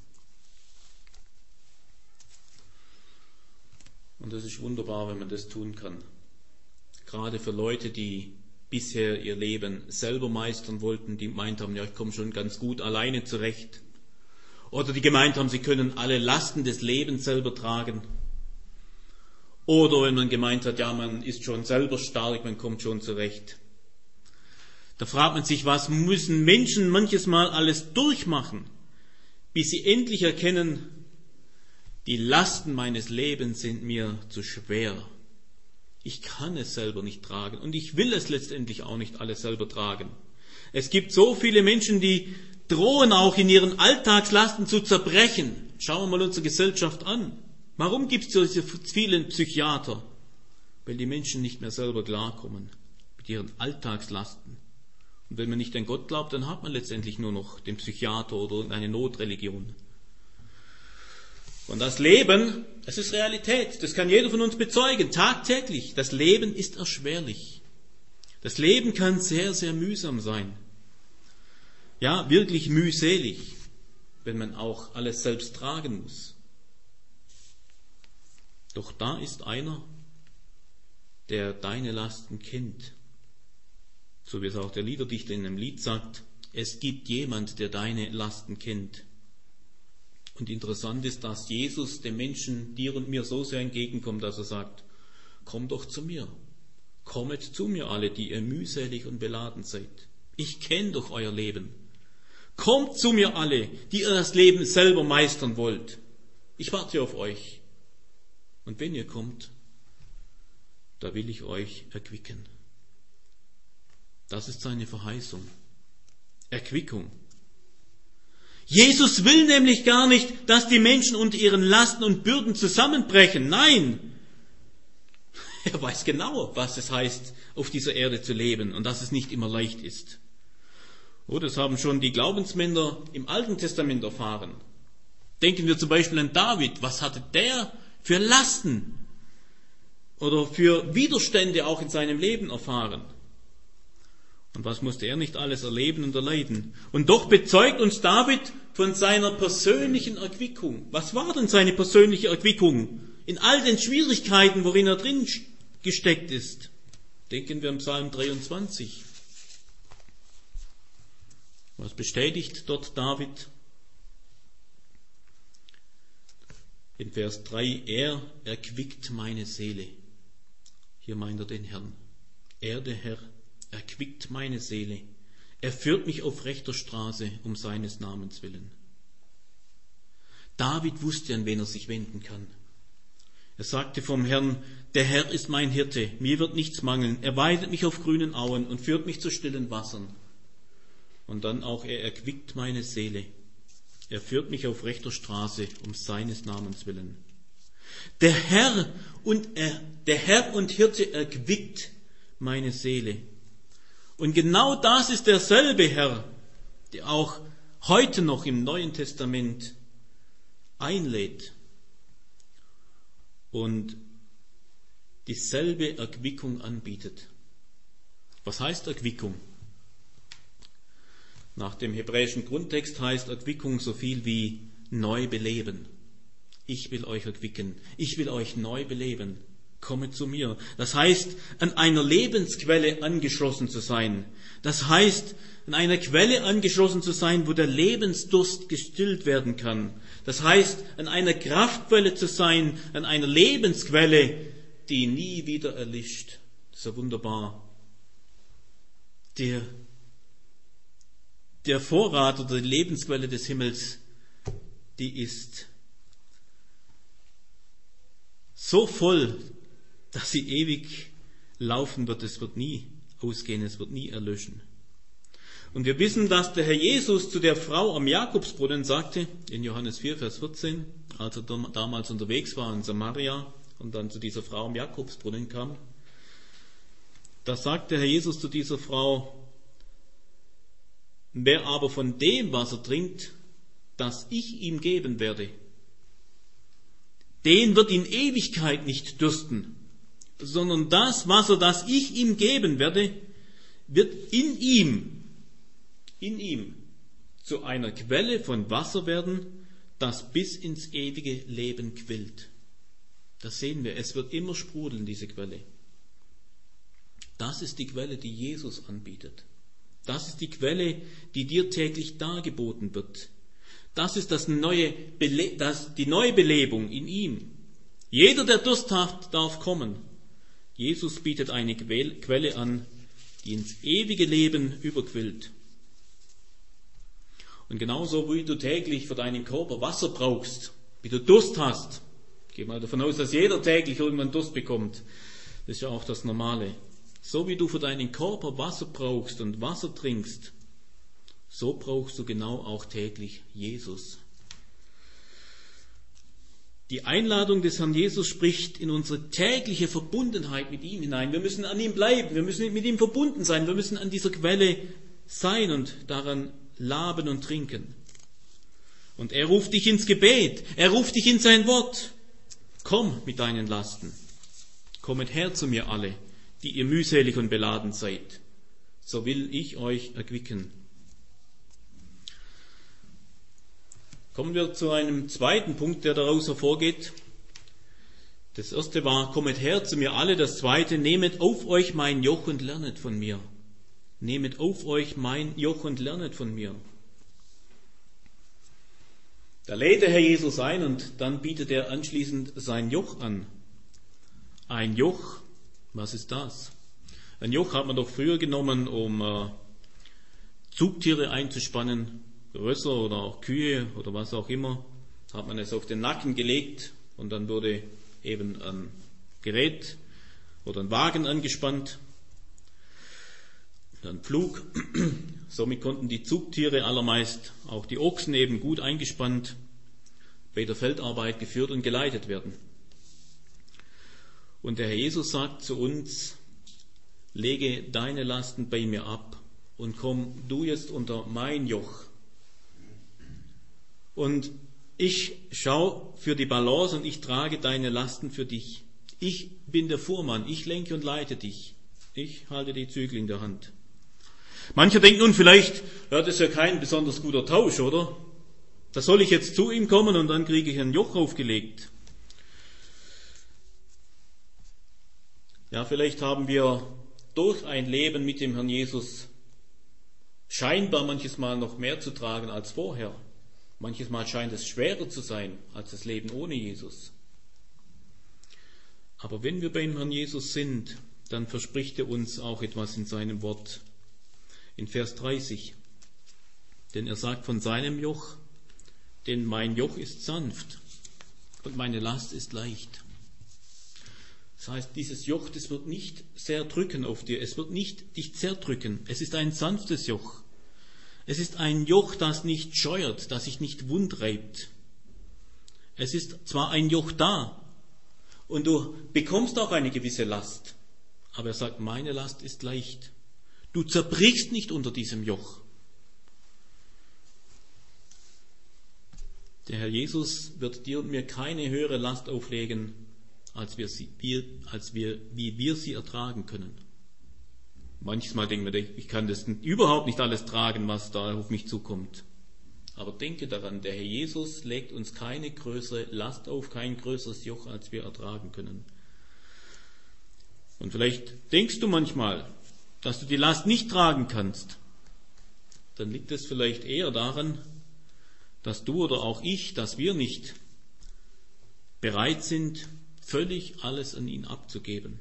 Und das ist wunderbar, wenn man das tun kann. Gerade für Leute, die bisher ihr Leben selber meistern wollten, die gemeint haben, ja, ich komme schon ganz gut alleine zurecht. Oder die gemeint haben, sie können alle Lasten des Lebens selber tragen. Oder wenn man gemeint hat, ja, man ist schon selber stark, man kommt schon zurecht. Da fragt man sich, was müssen Menschen manches Mal alles durchmachen, bis sie endlich erkennen, die Lasten meines Lebens sind mir zu schwer. Ich kann es selber nicht tragen und ich will es letztendlich auch nicht alles selber tragen. Es gibt so viele Menschen, die drohen auch in ihren Alltagslasten zu zerbrechen. Schauen wir mal unsere Gesellschaft an. Warum gibt es solche vielen Psychiater? Weil die Menschen nicht mehr selber klarkommen mit ihren Alltagslasten. Und wenn man nicht an Gott glaubt, dann hat man letztendlich nur noch den Psychiater oder eine Notreligion. Und das Leben, es ist Realität. Das kann jeder von uns bezeugen, tagtäglich. Das Leben ist erschwerlich. Das Leben kann sehr, sehr mühsam sein. Ja, wirklich mühselig, wenn man auch alles selbst tragen muss. Doch da ist einer, der deine Lasten kennt. So wie es auch der Liederdichter in einem Lied sagt, es gibt jemand, der deine Lasten kennt. Und interessant ist, dass Jesus dem Menschen, dir und mir, so sehr entgegenkommt, dass er sagt, komm doch zu mir. Kommet zu mir alle, die ihr mühselig und beladen seid. Ich kenne doch euer Leben. Kommt zu mir alle, die ihr das Leben selber meistern wollt. Ich warte auf euch. Und wenn ihr kommt, da will ich euch erquicken. Das ist seine Verheißung. Erquickung. Jesus will nämlich gar nicht, dass die Menschen unter ihren Lasten und Bürden zusammenbrechen. Nein! Er weiß genau, was es heißt, auf dieser Erde zu leben und dass es nicht immer leicht ist. Oh, das haben schon die Glaubensmänner im Alten Testament erfahren. Denken wir zum Beispiel an David. Was hatte der für Lasten oder für Widerstände auch in seinem Leben erfahren? Und was musste er nicht alles erleben und erleiden? Und doch bezeugt uns David von seiner persönlichen Erquickung. Was war denn seine persönliche Erquickung? In all den Schwierigkeiten, worin er drin gesteckt ist. Denken wir an Psalm dreiundzwanzig. Was bestätigt dort David? In Vers drei, er erquickt meine Seele. Hier meint er den Herrn. Er, der Herr, erquickt meine Seele. Er führt mich auf rechter Straße um seines Namens willen. David wusste, an wen er sich wenden kann. Er sagte vom Herrn, der Herr ist mein Hirte, mir wird nichts mangeln. Er weidet mich auf grünen Auen und führt mich zu stillen Wassern. Und dann auch, er erquickt meine Seele. Er führt mich auf rechter Straße um seines Namens willen. Der Herr und er, der Herr und Hirte erquickt meine Seele. Und genau das ist derselbe Herr, der auch heute noch im Neuen Testament einlädt und dieselbe Erquickung anbietet. Was heißt Erquickung? Nach dem hebräischen Grundtext heißt Erquickung so viel wie neu beleben. Ich will euch erquicken, ich will euch neu beleben. Komme zu mir. Das heißt, an einer Lebensquelle angeschlossen zu sein. Das heißt, an einer Quelle angeschlossen zu sein, wo der Lebensdurst gestillt werden kann. Das heißt, an einer Kraftquelle zu sein, an einer Lebensquelle, die nie wieder erlischt. Das ist ja wunderbar. Der, der Vorrat oder die Lebensquelle des Himmels, die ist so voll, dass sie ewig laufen wird. Es wird nie ausgehen, es wird nie erlöschen. Und wir wissen, dass der Herr Jesus zu der Frau am Jakobsbrunnen sagte, in Johannes vier, Vers vierzehn, als er damals unterwegs war in Samaria und dann zu dieser Frau am Jakobsbrunnen kam, da sagte der Herr Jesus zu dieser Frau, wer aber von dem Wasser trinkt, das ich ihm geben werde, den wird in Ewigkeit nicht dürsten, sondern das Wasser, das ich ihm geben werde, wird in ihm, in ihm zu einer Quelle von Wasser werden, das bis ins ewige Leben quillt. Das sehen wir, es wird immer sprudeln, diese Quelle. Das ist die Quelle, die Jesus anbietet. Das ist die Quelle, die dir täglich dargeboten wird. Das ist das neue Bele- das, die Neubelebung in ihm. Jeder, der Durst hat, darf kommen. Jesus bietet eine Quelle an, die ins ewige Leben überquillt. Und genauso wie du täglich für deinen Körper Wasser brauchst, wie du Durst hast, geh mal davon aus, dass jeder täglich irgendwann Durst bekommt. Das ist ja auch das Normale. So wie du für deinen Körper Wasser brauchst und Wasser trinkst, so brauchst du genau auch täglich Jesus. Die Einladung des Herrn Jesus spricht in unsere tägliche Verbundenheit mit ihm hinein. Wir müssen an ihm bleiben, wir müssen mit ihm verbunden sein, wir müssen an dieser Quelle sein und daran laben und trinken. Und er ruft dich ins Gebet, er ruft dich in sein Wort. Komm mit deinen Lasten, kommet her zu mir alle, die ihr mühselig und beladen seid, so will ich euch erquicken. Kommen wir zu einem zweiten Punkt, der daraus hervorgeht. Das erste war, kommet her zu mir alle. Das zweite, nehmet auf euch mein Joch und lernet von mir. Nehmet auf euch mein Joch und lernet von mir. Da lädt der Herr Jesus ein und dann bietet er anschließend sein Joch an. Ein Joch, was ist das? Ein Joch hat man doch früher genommen, um äh, Zugtiere einzuspannen, Rösser oder auch Kühe oder was auch immer, hat man es auf den Nacken gelegt und dann wurde eben ein Gerät oder ein Wagen angespannt, ein Pflug. Somit konnten die Zugtiere allermeist, auch die Ochsen eben gut eingespannt, bei der Feldarbeit geführt und geleitet werden. Und der Herr Jesus sagt zu uns, lege deine Lasten bei mir ab und komm du jetzt unter mein Joch. Und ich schaue für die Balance und ich trage deine Lasten für dich. Ich bin der Fuhrmann, ich lenke und leite dich. Ich halte die Zügel in der Hand. Mancher denkt nun vielleicht, ja, das ist ja kein besonders guter Tausch, oder? Da soll ich jetzt zu ihm kommen und dann kriege ich ein Joch aufgelegt. Ja, vielleicht haben wir durch ein Leben mit dem Herrn Jesus scheinbar manches Mal noch mehr zu tragen als vorher. Manches Mal scheint es schwerer zu sein als das Leben ohne Jesus. Aber wenn wir beim Herrn Jesus sind, dann verspricht er uns auch etwas in seinem Wort. In Vers dreißig. Denn er sagt von seinem Joch, denn mein Joch ist sanft und meine Last ist leicht. Das heißt, dieses Joch, das wird nicht sehr drücken auf dir. Es wird nicht dich zerdrücken. Es ist ein sanftes Joch. Es ist ein Joch, das nicht scheuert, das sich nicht wundreibt. Es ist zwar ein Joch da und du bekommst auch eine gewisse Last, aber er sagt, meine Last ist leicht. Du zerbrichst nicht unter diesem Joch. Der Herr Jesus wird dir und mir keine höhere Last auflegen, als wir, sie, wir, als wir, wie wir sie ertragen können. Manchmal denken wir, ich kann das überhaupt nicht alles tragen, was da auf mich zukommt. Aber denke daran, der Herr Jesus legt uns keine größere Last auf, kein größeres Joch, als wir ertragen können. Und vielleicht denkst du manchmal, dass du die Last nicht tragen kannst. Dann liegt es vielleicht eher daran, dass du oder auch ich, dass wir nicht bereit sind, völlig alles an ihn abzugeben.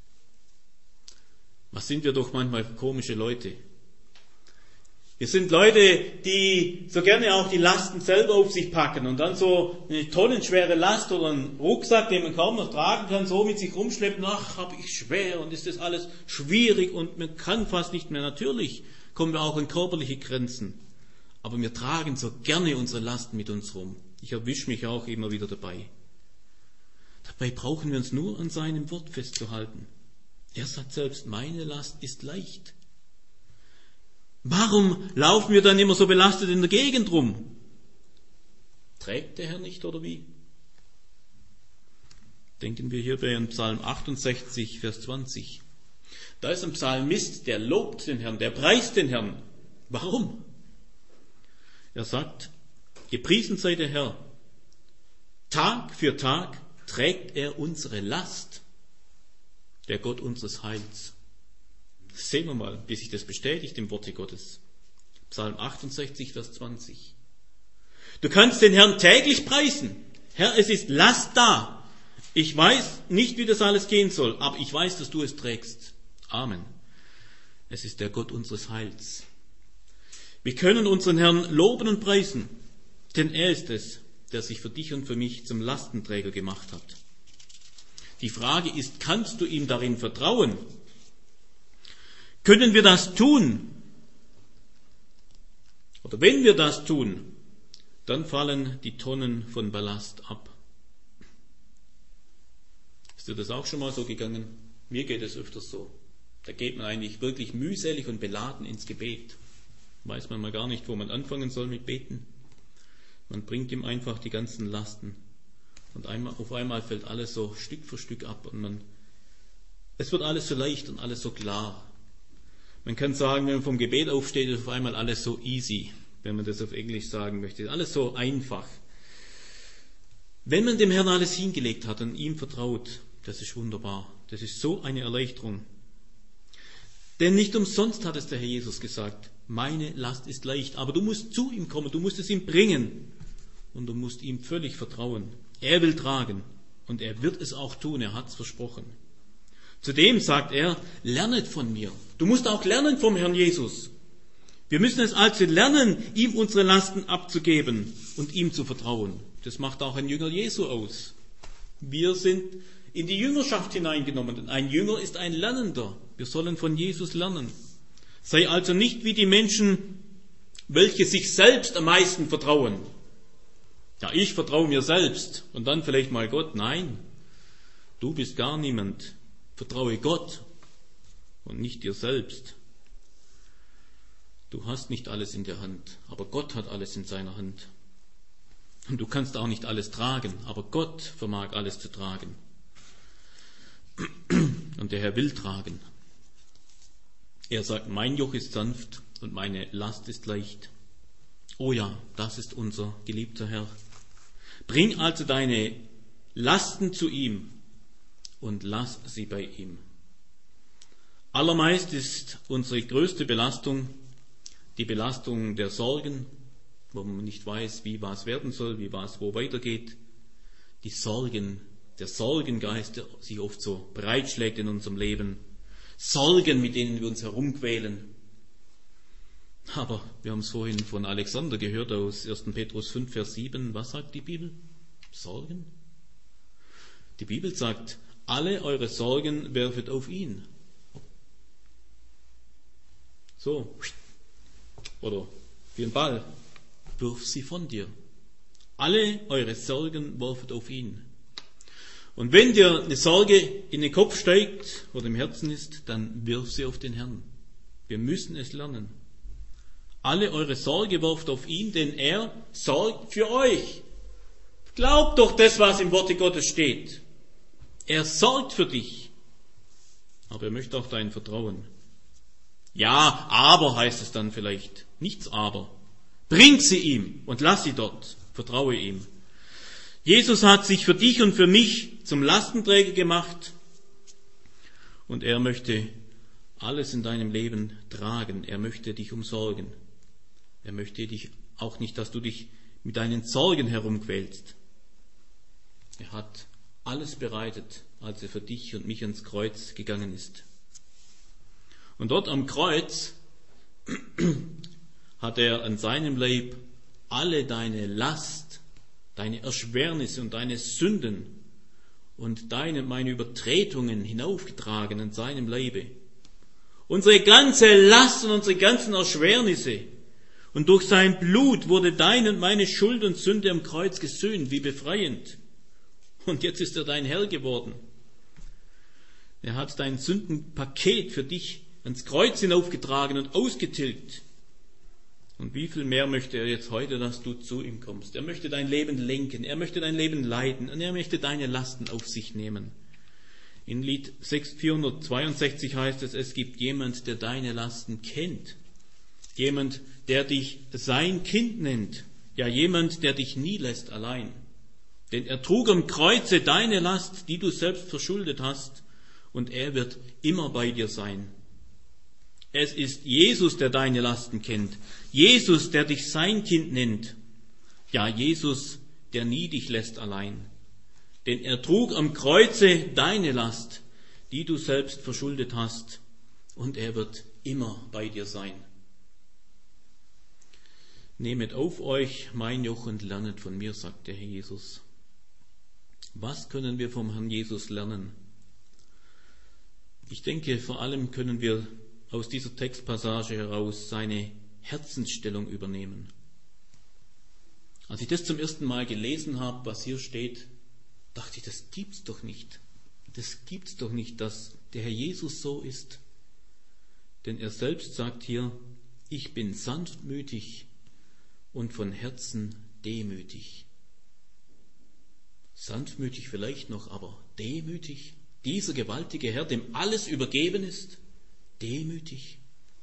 Was sind wir doch manchmal für komische Leute? Wir sind Leute, die so gerne auch die Lasten selber auf sich packen und dann so eine tonnenschwere Last oder einen Rucksack, den man kaum noch tragen kann, so mit sich rumschleppen, ach, habe ich schwer und ist das alles schwierig und man kann fast nicht mehr. Natürlich kommen wir auch an körperliche Grenzen, aber wir tragen so gerne unsere Lasten mit uns rum. Ich erwische mich auch immer wieder dabei. Dabei brauchen wir uns nur an seinem Wort festzuhalten. Er sagt selbst, meine Last ist leicht. Warum laufen wir dann immer so belastet in der Gegend rum? Trägt der Herr nicht oder wie? Denken wir hierbei an Psalm achtundsechzig, Vers zwanzig. Da ist ein Psalmist, der lobt den Herrn, der preist den Herrn. Warum? Er sagt, gepriesen sei der Herr. Tag für Tag trägt er unsere Last, der Gott unseres Heils. Das sehen wir mal, wie sich das bestätigt im Worte Gottes. Psalm achtundsechzig, Vers zwanzig. Du kannst den Herrn täglich preisen. Herr, es ist Last da. Ich weiß nicht, wie das alles gehen soll, aber ich weiß, dass du es trägst. Amen. Es ist der Gott unseres Heils. Wir können unseren Herrn loben und preisen, denn er ist es, der sich für dich und für mich zum Lastenträger gemacht hat. Die Frage ist, kannst du ihm darin vertrauen? Können wir das tun? Oder wenn wir das tun, dann fallen die Tonnen von Ballast ab. Ist dir das auch schon mal so gegangen? Mir geht es öfters so. Da geht man eigentlich wirklich mühselig und beladen ins Gebet. Weiß man mal gar nicht, wo man anfangen soll mit Beten. Man bringt ihm einfach die ganzen Lasten. Und einmal, auf einmal fällt alles so Stück für Stück ab. Und man, es wird alles so leicht und alles so klar. Man kann sagen, wenn man vom Gebet aufsteht, ist auf einmal alles so easy, wenn man das auf Englisch sagen möchte. Alles so einfach. Wenn man dem Herrn alles hingelegt hat und ihm vertraut, das ist wunderbar. Das ist so eine Erleichterung. Denn nicht umsonst hat es der Herr Jesus gesagt, meine Last ist leicht, aber du musst zu ihm kommen, du musst es ihm bringen und du musst ihm völlig vertrauen. Er will tragen und er wird es auch tun, er hat es versprochen. Zudem sagt er, lernet von mir. Du musst auch lernen vom Herrn Jesus. Wir müssen es also lernen, ihm unsere Lasten abzugeben und ihm zu vertrauen. Das macht auch ein Jünger Jesu aus. Wir sind in die Jüngerschaft hineingenommen, denn ein Jünger ist ein Lernender. Wir sollen von Jesus lernen. Sei also nicht wie die Menschen, welche sich selbst am meisten vertrauen. Ja, ich vertraue mir selbst und dann vielleicht mal Gott. Nein, du bist gar niemand. Vertraue Gott und nicht dir selbst. Du hast nicht alles in der Hand, aber Gott hat alles in seiner Hand. Und du kannst auch nicht alles tragen, aber Gott vermag alles zu tragen. Und der Herr will tragen. Er sagt, mein Joch ist sanft und meine Last ist leicht. Oh ja, das ist unser geliebter Herr. Bring also deine Lasten zu ihm und lass sie bei ihm. Allermeist ist unsere größte Belastung die Belastung der Sorgen, wo man nicht weiß, wie was werden soll, wie was wo weitergeht. Die Sorgen, der Sorgengeist, der sich oft so breitschlägt in unserem Leben. Sorgen, mit denen wir uns herumquälen. Aber wir haben es vorhin von Alexander gehört aus erster Petrus fünf, Vers sieben. Was sagt die Bibel? Sorgen? Die Bibel sagt, alle eure Sorgen werfet auf ihn. So. Oder wie ein Ball. Wirf sie von dir. Alle eure Sorgen werfet auf ihn. Und wenn dir eine Sorge in den Kopf steigt oder im Herzen ist, dann wirf sie auf den Herrn. Wir müssen es lernen. Alle eure Sorge werft auf ihn, denn er sorgt für euch. Glaubt doch das, was im Worte Gottes steht. Er sorgt für dich. Aber er möchte auch dein Vertrauen. Ja, aber heißt es dann vielleicht. Nichts aber. Bring sie ihm und lass sie dort. Vertraue ihm. Jesus hat sich für dich und für mich zum Lastenträger gemacht. Und er möchte alles in deinem Leben tragen. Er möchte dich umsorgen. Er möchte dich auch nicht, dass du dich mit deinen Sorgen herumquälst. Er hat alles bereitet, als er für dich und mich ans Kreuz gegangen ist. Und dort am Kreuz hat er an seinem Leib alle deine Last, deine Erschwernisse und deine Sünden und deine, meine Übertretungen hinaufgetragen an seinem Leibe. Unsere ganze Last und unsere ganzen Erschwernisse. Und durch sein Blut wurde deine und meine Schuld und Sünde am Kreuz gesühnt, wie befreiend. Und jetzt ist er dein Herr geworden. Er hat dein Sündenpaket für dich ans Kreuz hinaufgetragen und ausgetilgt. Und wie viel mehr möchte er jetzt heute, dass du zu ihm kommst? Er möchte dein Leben lenken, er möchte dein Leben leiten und er möchte deine Lasten auf sich nehmen. In Lied vierhundertzweiundsechzig heißt es, es gibt jemand, der deine Lasten kennt. Jemand, der dich sein Kind nennt. Ja, jemand, der dich nie lässt allein. Denn er trug am Kreuze deine Last, die du selbst verschuldet hast, und er wird immer bei dir sein. Es ist Jesus, der deine Lasten kennt. Jesus, der dich sein Kind nennt. Ja, Jesus, der nie dich lässt allein. Denn er trug am Kreuze deine Last, die du selbst verschuldet hast, und er wird immer bei dir sein. Nehmet auf euch mein Joch und lernet von mir, sagt der Herr Jesus. Was können wir vom Herrn Jesus lernen? Ich denke, vor allem können wir aus dieser Textpassage heraus seine Herzensstellung übernehmen. Als ich das zum ersten Mal gelesen habe, was hier steht, dachte ich, das gibt's doch nicht. Das gibt's doch nicht, dass der Herr Jesus so ist. Denn er selbst sagt hier, ich bin sanftmütig und von Herzen demütig. Sanftmütig vielleicht noch, aber demütig. Dieser gewaltige Herr, dem alles übergeben ist, demütig.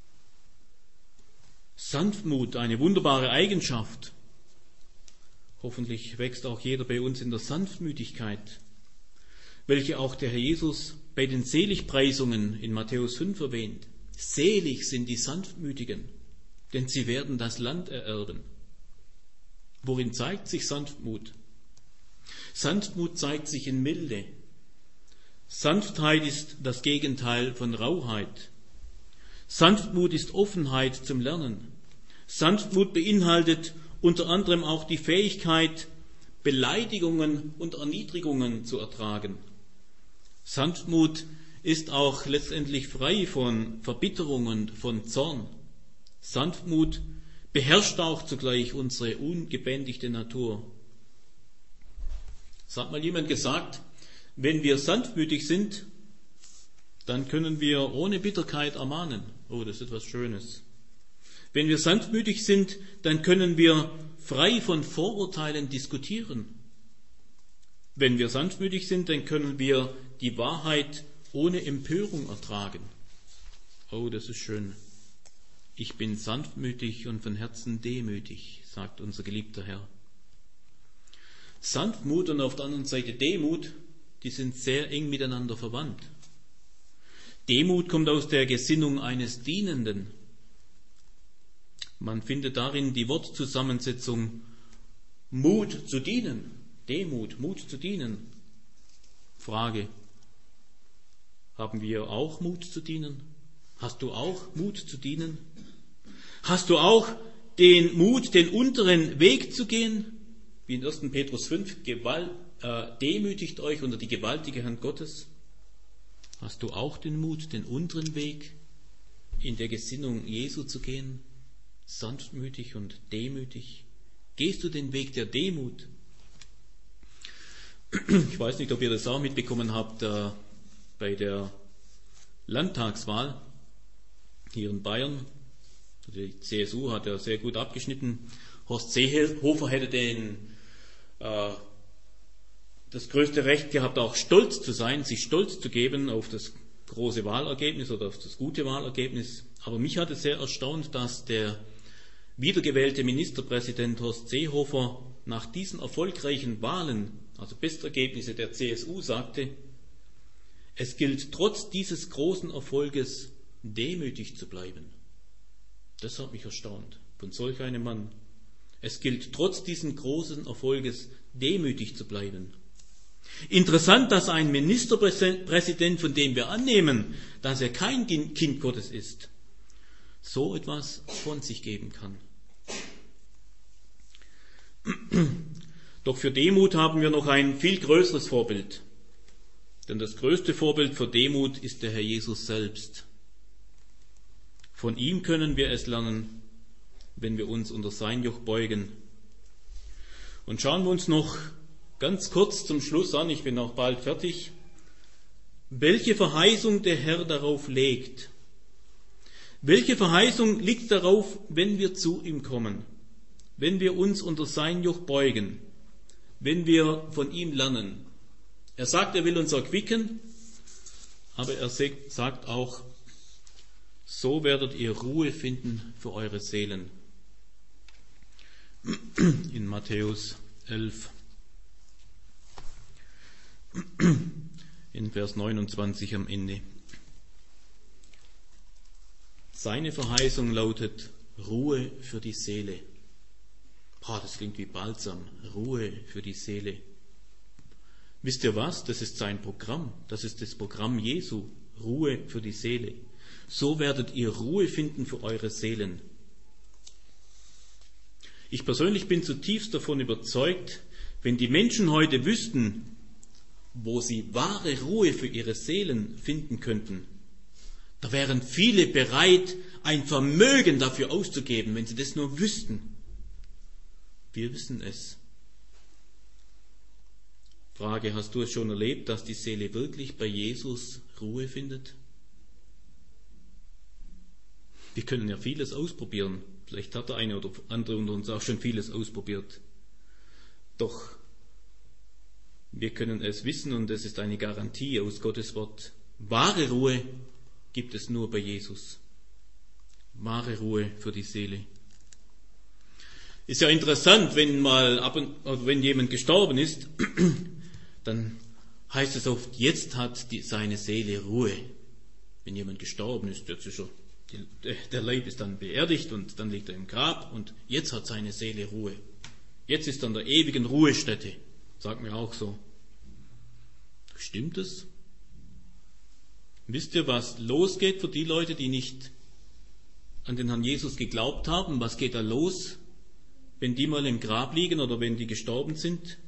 Sanftmut, eine wunderbare Eigenschaft. Hoffentlich wächst auch jeder bei uns in der Sanftmütigkeit, welche auch der Herr Jesus bei den Seligpreisungen in Matthäus fünf erwähnt. Selig sind die Sanftmütigen, denn sie werden das Land ererben. Worin zeigt sich Sanftmut? Sanftmut zeigt sich in Milde. Sanftheit ist das Gegenteil von Rauheit. Sanftmut ist Offenheit zum Lernen. Sanftmut beinhaltet unter anderem auch die Fähigkeit, Beleidigungen und Erniedrigungen zu ertragen. Sanftmut ist auch letztendlich frei von Verbitterung und von Zorn. Sanftmut beherrscht auch zugleich unsere ungebändigte Natur. Es hat mal jemand gesagt, wenn wir sanftmütig sind, dann können wir ohne Bitterkeit ermahnen. Oh, das ist etwas Schönes. Wenn wir sanftmütig sind, dann können wir frei von Vorurteilen diskutieren. Wenn wir sanftmütig sind, dann können wir die Wahrheit ohne Empörung ertragen. Oh, das ist schön. Ich bin sanftmütig und von Herzen demütig, sagt unser geliebter Herr. Sanftmut und auf der anderen Seite Demut, die sind sehr eng miteinander verwandt. Demut kommt aus der Gesinnung eines Dienenden. Man findet darin die Wortzusammensetzung Mut zu dienen, Demut, Mut zu dienen. Frage: Haben wir auch Mut zu dienen? Hast du auch Mut zu dienen? Hast du auch den Mut, den unteren Weg zu gehen? Wie in ersten Petrus fünf, Gewalt, äh, demütigt euch unter die gewaltige Hand Gottes. Hast du auch den Mut, den unteren Weg in der Gesinnung Jesu zu gehen? Sanftmütig und demütig. Gehst du den Weg der Demut? Ich weiß nicht, ob ihr das auch mitbekommen habt, äh, bei der Landtagswahl hier in Bayern. Die C S U hat ja sehr gut abgeschnitten. Horst Seehofer hätte den, äh, das größte Recht gehabt, auch stolz zu sein, sich stolz zu geben auf das große Wahlergebnis oder auf das gute Wahlergebnis. Aber mich hat es sehr erstaunt, dass der wiedergewählte Ministerpräsident Horst Seehofer nach diesen erfolgreichen Wahlen, also Bestergebnisse der C S U, sagte: Es gilt trotz dieses großen Erfolges demütig zu bleiben. Das hat mich erstaunt, von solch einem Mann. Es gilt trotz dieses großen Erfolges demütig zu bleiben. Interessant, dass ein Ministerpräsident, von dem wir annehmen, dass er kein Kind Gottes ist, so etwas von sich geben kann. Doch für Demut haben wir noch ein viel größeres Vorbild. Denn das größte Vorbild für Demut ist der Herr Jesus selbst. Von ihm können wir es lernen, wenn wir uns unter sein Joch beugen. Und schauen wir uns noch ganz kurz zum Schluss an, ich bin auch bald fertig, welche Verheißung der Herr darauf legt. Welche Verheißung liegt darauf, wenn wir zu ihm kommen, wenn wir uns unter sein Joch beugen, wenn wir von ihm lernen? Er sagt, er will uns erquicken, aber er sagt auch, so werdet ihr Ruhe finden für eure Seelen. In Matthäus elf, in Vers neunundzwanzig am Ende. Seine Verheißung lautet Ruhe für die Seele. Boah, das klingt wie Balsam. Ruhe für die Seele. Wisst ihr was? Das ist sein Programm. Das ist das Programm Jesu. Ruhe für die Seele. So werdet ihr Ruhe finden für eure Seelen. Ich persönlich bin zutiefst davon überzeugt, wenn die Menschen heute wüssten, wo sie wahre Ruhe für ihre Seelen finden könnten, da wären viele bereit, ein Vermögen dafür auszugeben, wenn sie das nur wüssten. Wir wissen es. Frage: Hast du es schon erlebt, dass die Seele wirklich bei Jesus Ruhe findet? Wir können ja vieles ausprobieren. Vielleicht hat der eine oder andere unter uns auch schon vieles ausprobiert. Doch wir können es wissen, und es ist eine Garantie aus Gottes Wort. Wahre Ruhe gibt es nur bei Jesus. Wahre Ruhe für die Seele. Ist ja interessant, wenn mal ab und, oder wenn jemand gestorben ist, dann heißt es oft, jetzt hat die, seine Seele Ruhe. Wenn jemand gestorben ist, jetzt ist er, die, der Leib ist dann beerdigt und dann liegt er im Grab und jetzt hat seine Seele Ruhe. Jetzt ist er an der ewigen Ruhestätte. Sagt mir auch so. Stimmt es? Wisst ihr, was losgeht für die Leute, die nicht an den Herrn Jesus geglaubt haben? Was geht da los, wenn die mal im Grab liegen oder wenn die gestorben sind?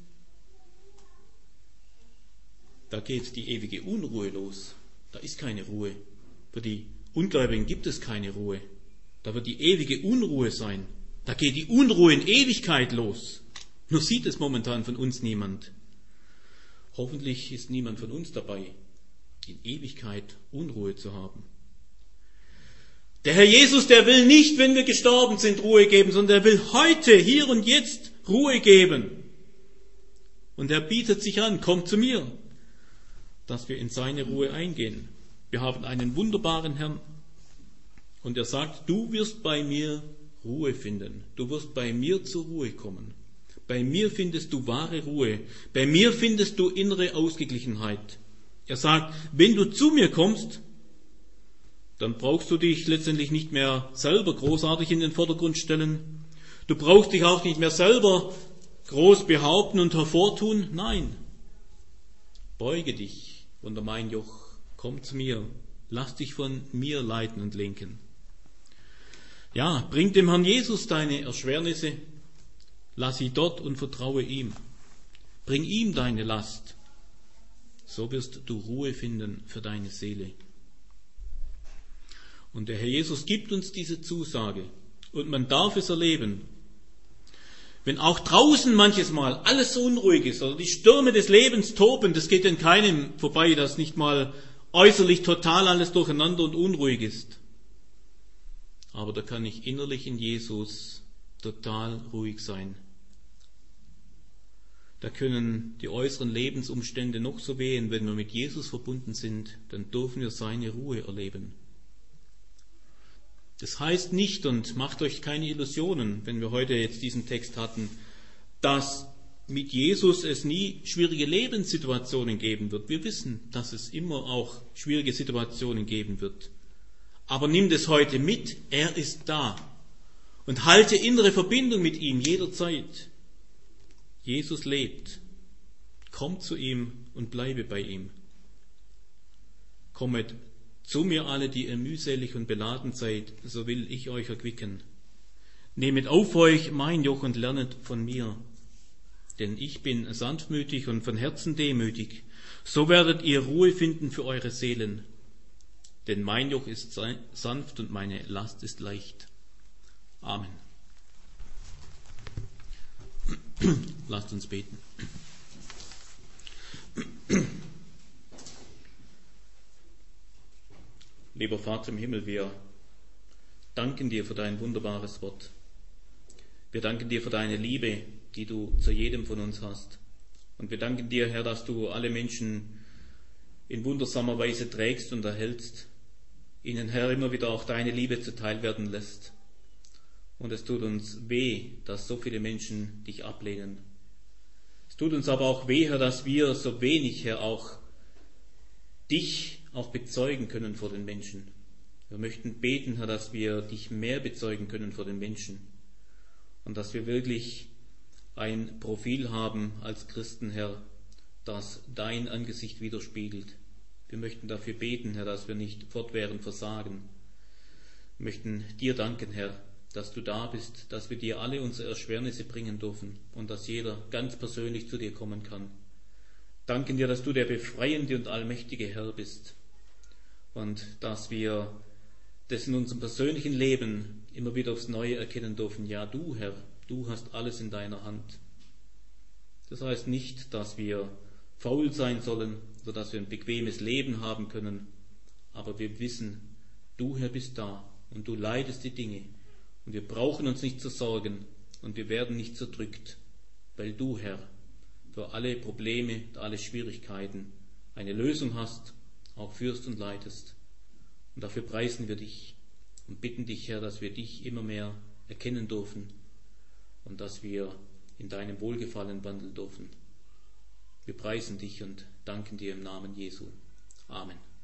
Da geht die ewige Unruhe los. Da ist keine Ruhe. Für die Ungläubigen gibt es keine Ruhe. Da wird die ewige Unruhe sein. Da geht die Unruhe in Ewigkeit los. Nur sieht es momentan von uns niemand. Hoffentlich ist niemand von uns dabei, in Ewigkeit Unruhe zu haben. Der Herr Jesus, der will nicht, wenn wir gestorben sind, Ruhe geben, sondern er will heute, hier und jetzt Ruhe geben. Und er bietet sich an, kommt zu mir, dass wir in seine Ruhe eingehen. Wir haben einen wunderbaren Herrn und er sagt, du wirst bei mir Ruhe finden. Du wirst bei mir zur Ruhe kommen. Bei mir findest du wahre Ruhe. Bei mir findest du innere Ausgeglichenheit. Er sagt, wenn du zu mir kommst, dann brauchst du dich letztendlich nicht mehr selber großartig in den Vordergrund stellen. Du brauchst dich auch nicht mehr selber groß behaupten und hervortun. Nein, beuge dich unter mein Joch, komm zu mir, lass dich von mir leiten und lenken. Ja, bring dem Herrn Jesus deine Erschwernisse, lass sie dort und vertraue ihm. Bring ihm deine Last, so wirst du Ruhe finden für deine Seele. Und der Herr Jesus gibt uns diese Zusage und man darf es erleben. Wenn auch draußen manches Mal alles so unruhig ist oder die Stürme des Lebens toben, das geht an keinem vorbei, dass nicht mal äußerlich total alles durcheinander und unruhig ist. Aber da kann ich innerlich in Jesus total ruhig sein. Da können die äußeren Lebensumstände noch so wehen, wenn wir mit Jesus verbunden sind, dann dürfen wir seine Ruhe erleben. Das heißt nicht, und macht euch keine Illusionen, wenn wir heute jetzt diesen Text hatten, dass mit Jesus es nie schwierige Lebenssituationen geben wird. Wir wissen, dass es immer auch schwierige Situationen geben wird. Aber nimm das heute mit, er ist da. Und halte innere Verbindung mit ihm jederzeit. Jesus lebt. Komm zu ihm und bleibe bei ihm. Kommet zu mir alle, die ihr mühselig und beladen seid, so will ich euch erquicken. Nehmet auf euch mein Joch und lernet von mir. Denn ich bin sanftmütig und von Herzen demütig. So werdet ihr Ruhe finden für eure Seelen. Denn mein Joch ist sanft und meine Last ist leicht. Amen. Lasst uns beten. Lieber Vater im Himmel, wir danken dir für dein wunderbares Wort. Wir danken dir für deine Liebe, die du zu jedem von uns hast. Und wir danken dir, Herr, dass du alle Menschen in wundersamer Weise trägst und erhältst, ihnen, Herr, immer wieder auch deine Liebe zuteil werden lässt. Und es tut uns weh, dass so viele Menschen dich ablehnen. Es tut uns aber auch weh, Herr, dass wir so wenig, Herr, auch dich auch bezeugen können vor den Menschen. Wir möchten beten, Herr, dass wir dich mehr bezeugen können vor den Menschen und dass wir wirklich ein Profil haben als Christen, Herr, das dein Angesicht widerspiegelt. Wir möchten dafür beten, Herr, dass wir nicht fortwährend versagen. Wir möchten dir danken, Herr, dass du da bist, dass wir dir alle unsere Erschwernisse bringen dürfen und dass jeder ganz persönlich zu dir kommen kann. Danken dir, dass du der befreiende und allmächtige Herr bist und dass wir das in unserem persönlichen Leben immer wieder aufs Neue erkennen dürfen. Ja, du, Herr, du hast alles in deiner Hand. Das heißt nicht, dass wir faul sein sollen, sodass wir ein bequemes Leben haben können, aber wir wissen, du, Herr, bist da und du leitest die Dinge und wir brauchen uns nicht zu sorgen und wir werden nicht zerdrückt, weil du, Herr, für alle Probleme, alle Schwierigkeiten eine Lösung hast, auch führst und leitest. Und dafür preisen wir dich und bitten dich, Herr, dass wir dich immer mehr erkennen dürfen und dass wir in deinem Wohlgefallen wandeln dürfen. Wir preisen dich und danken dir im Namen Jesu. Amen.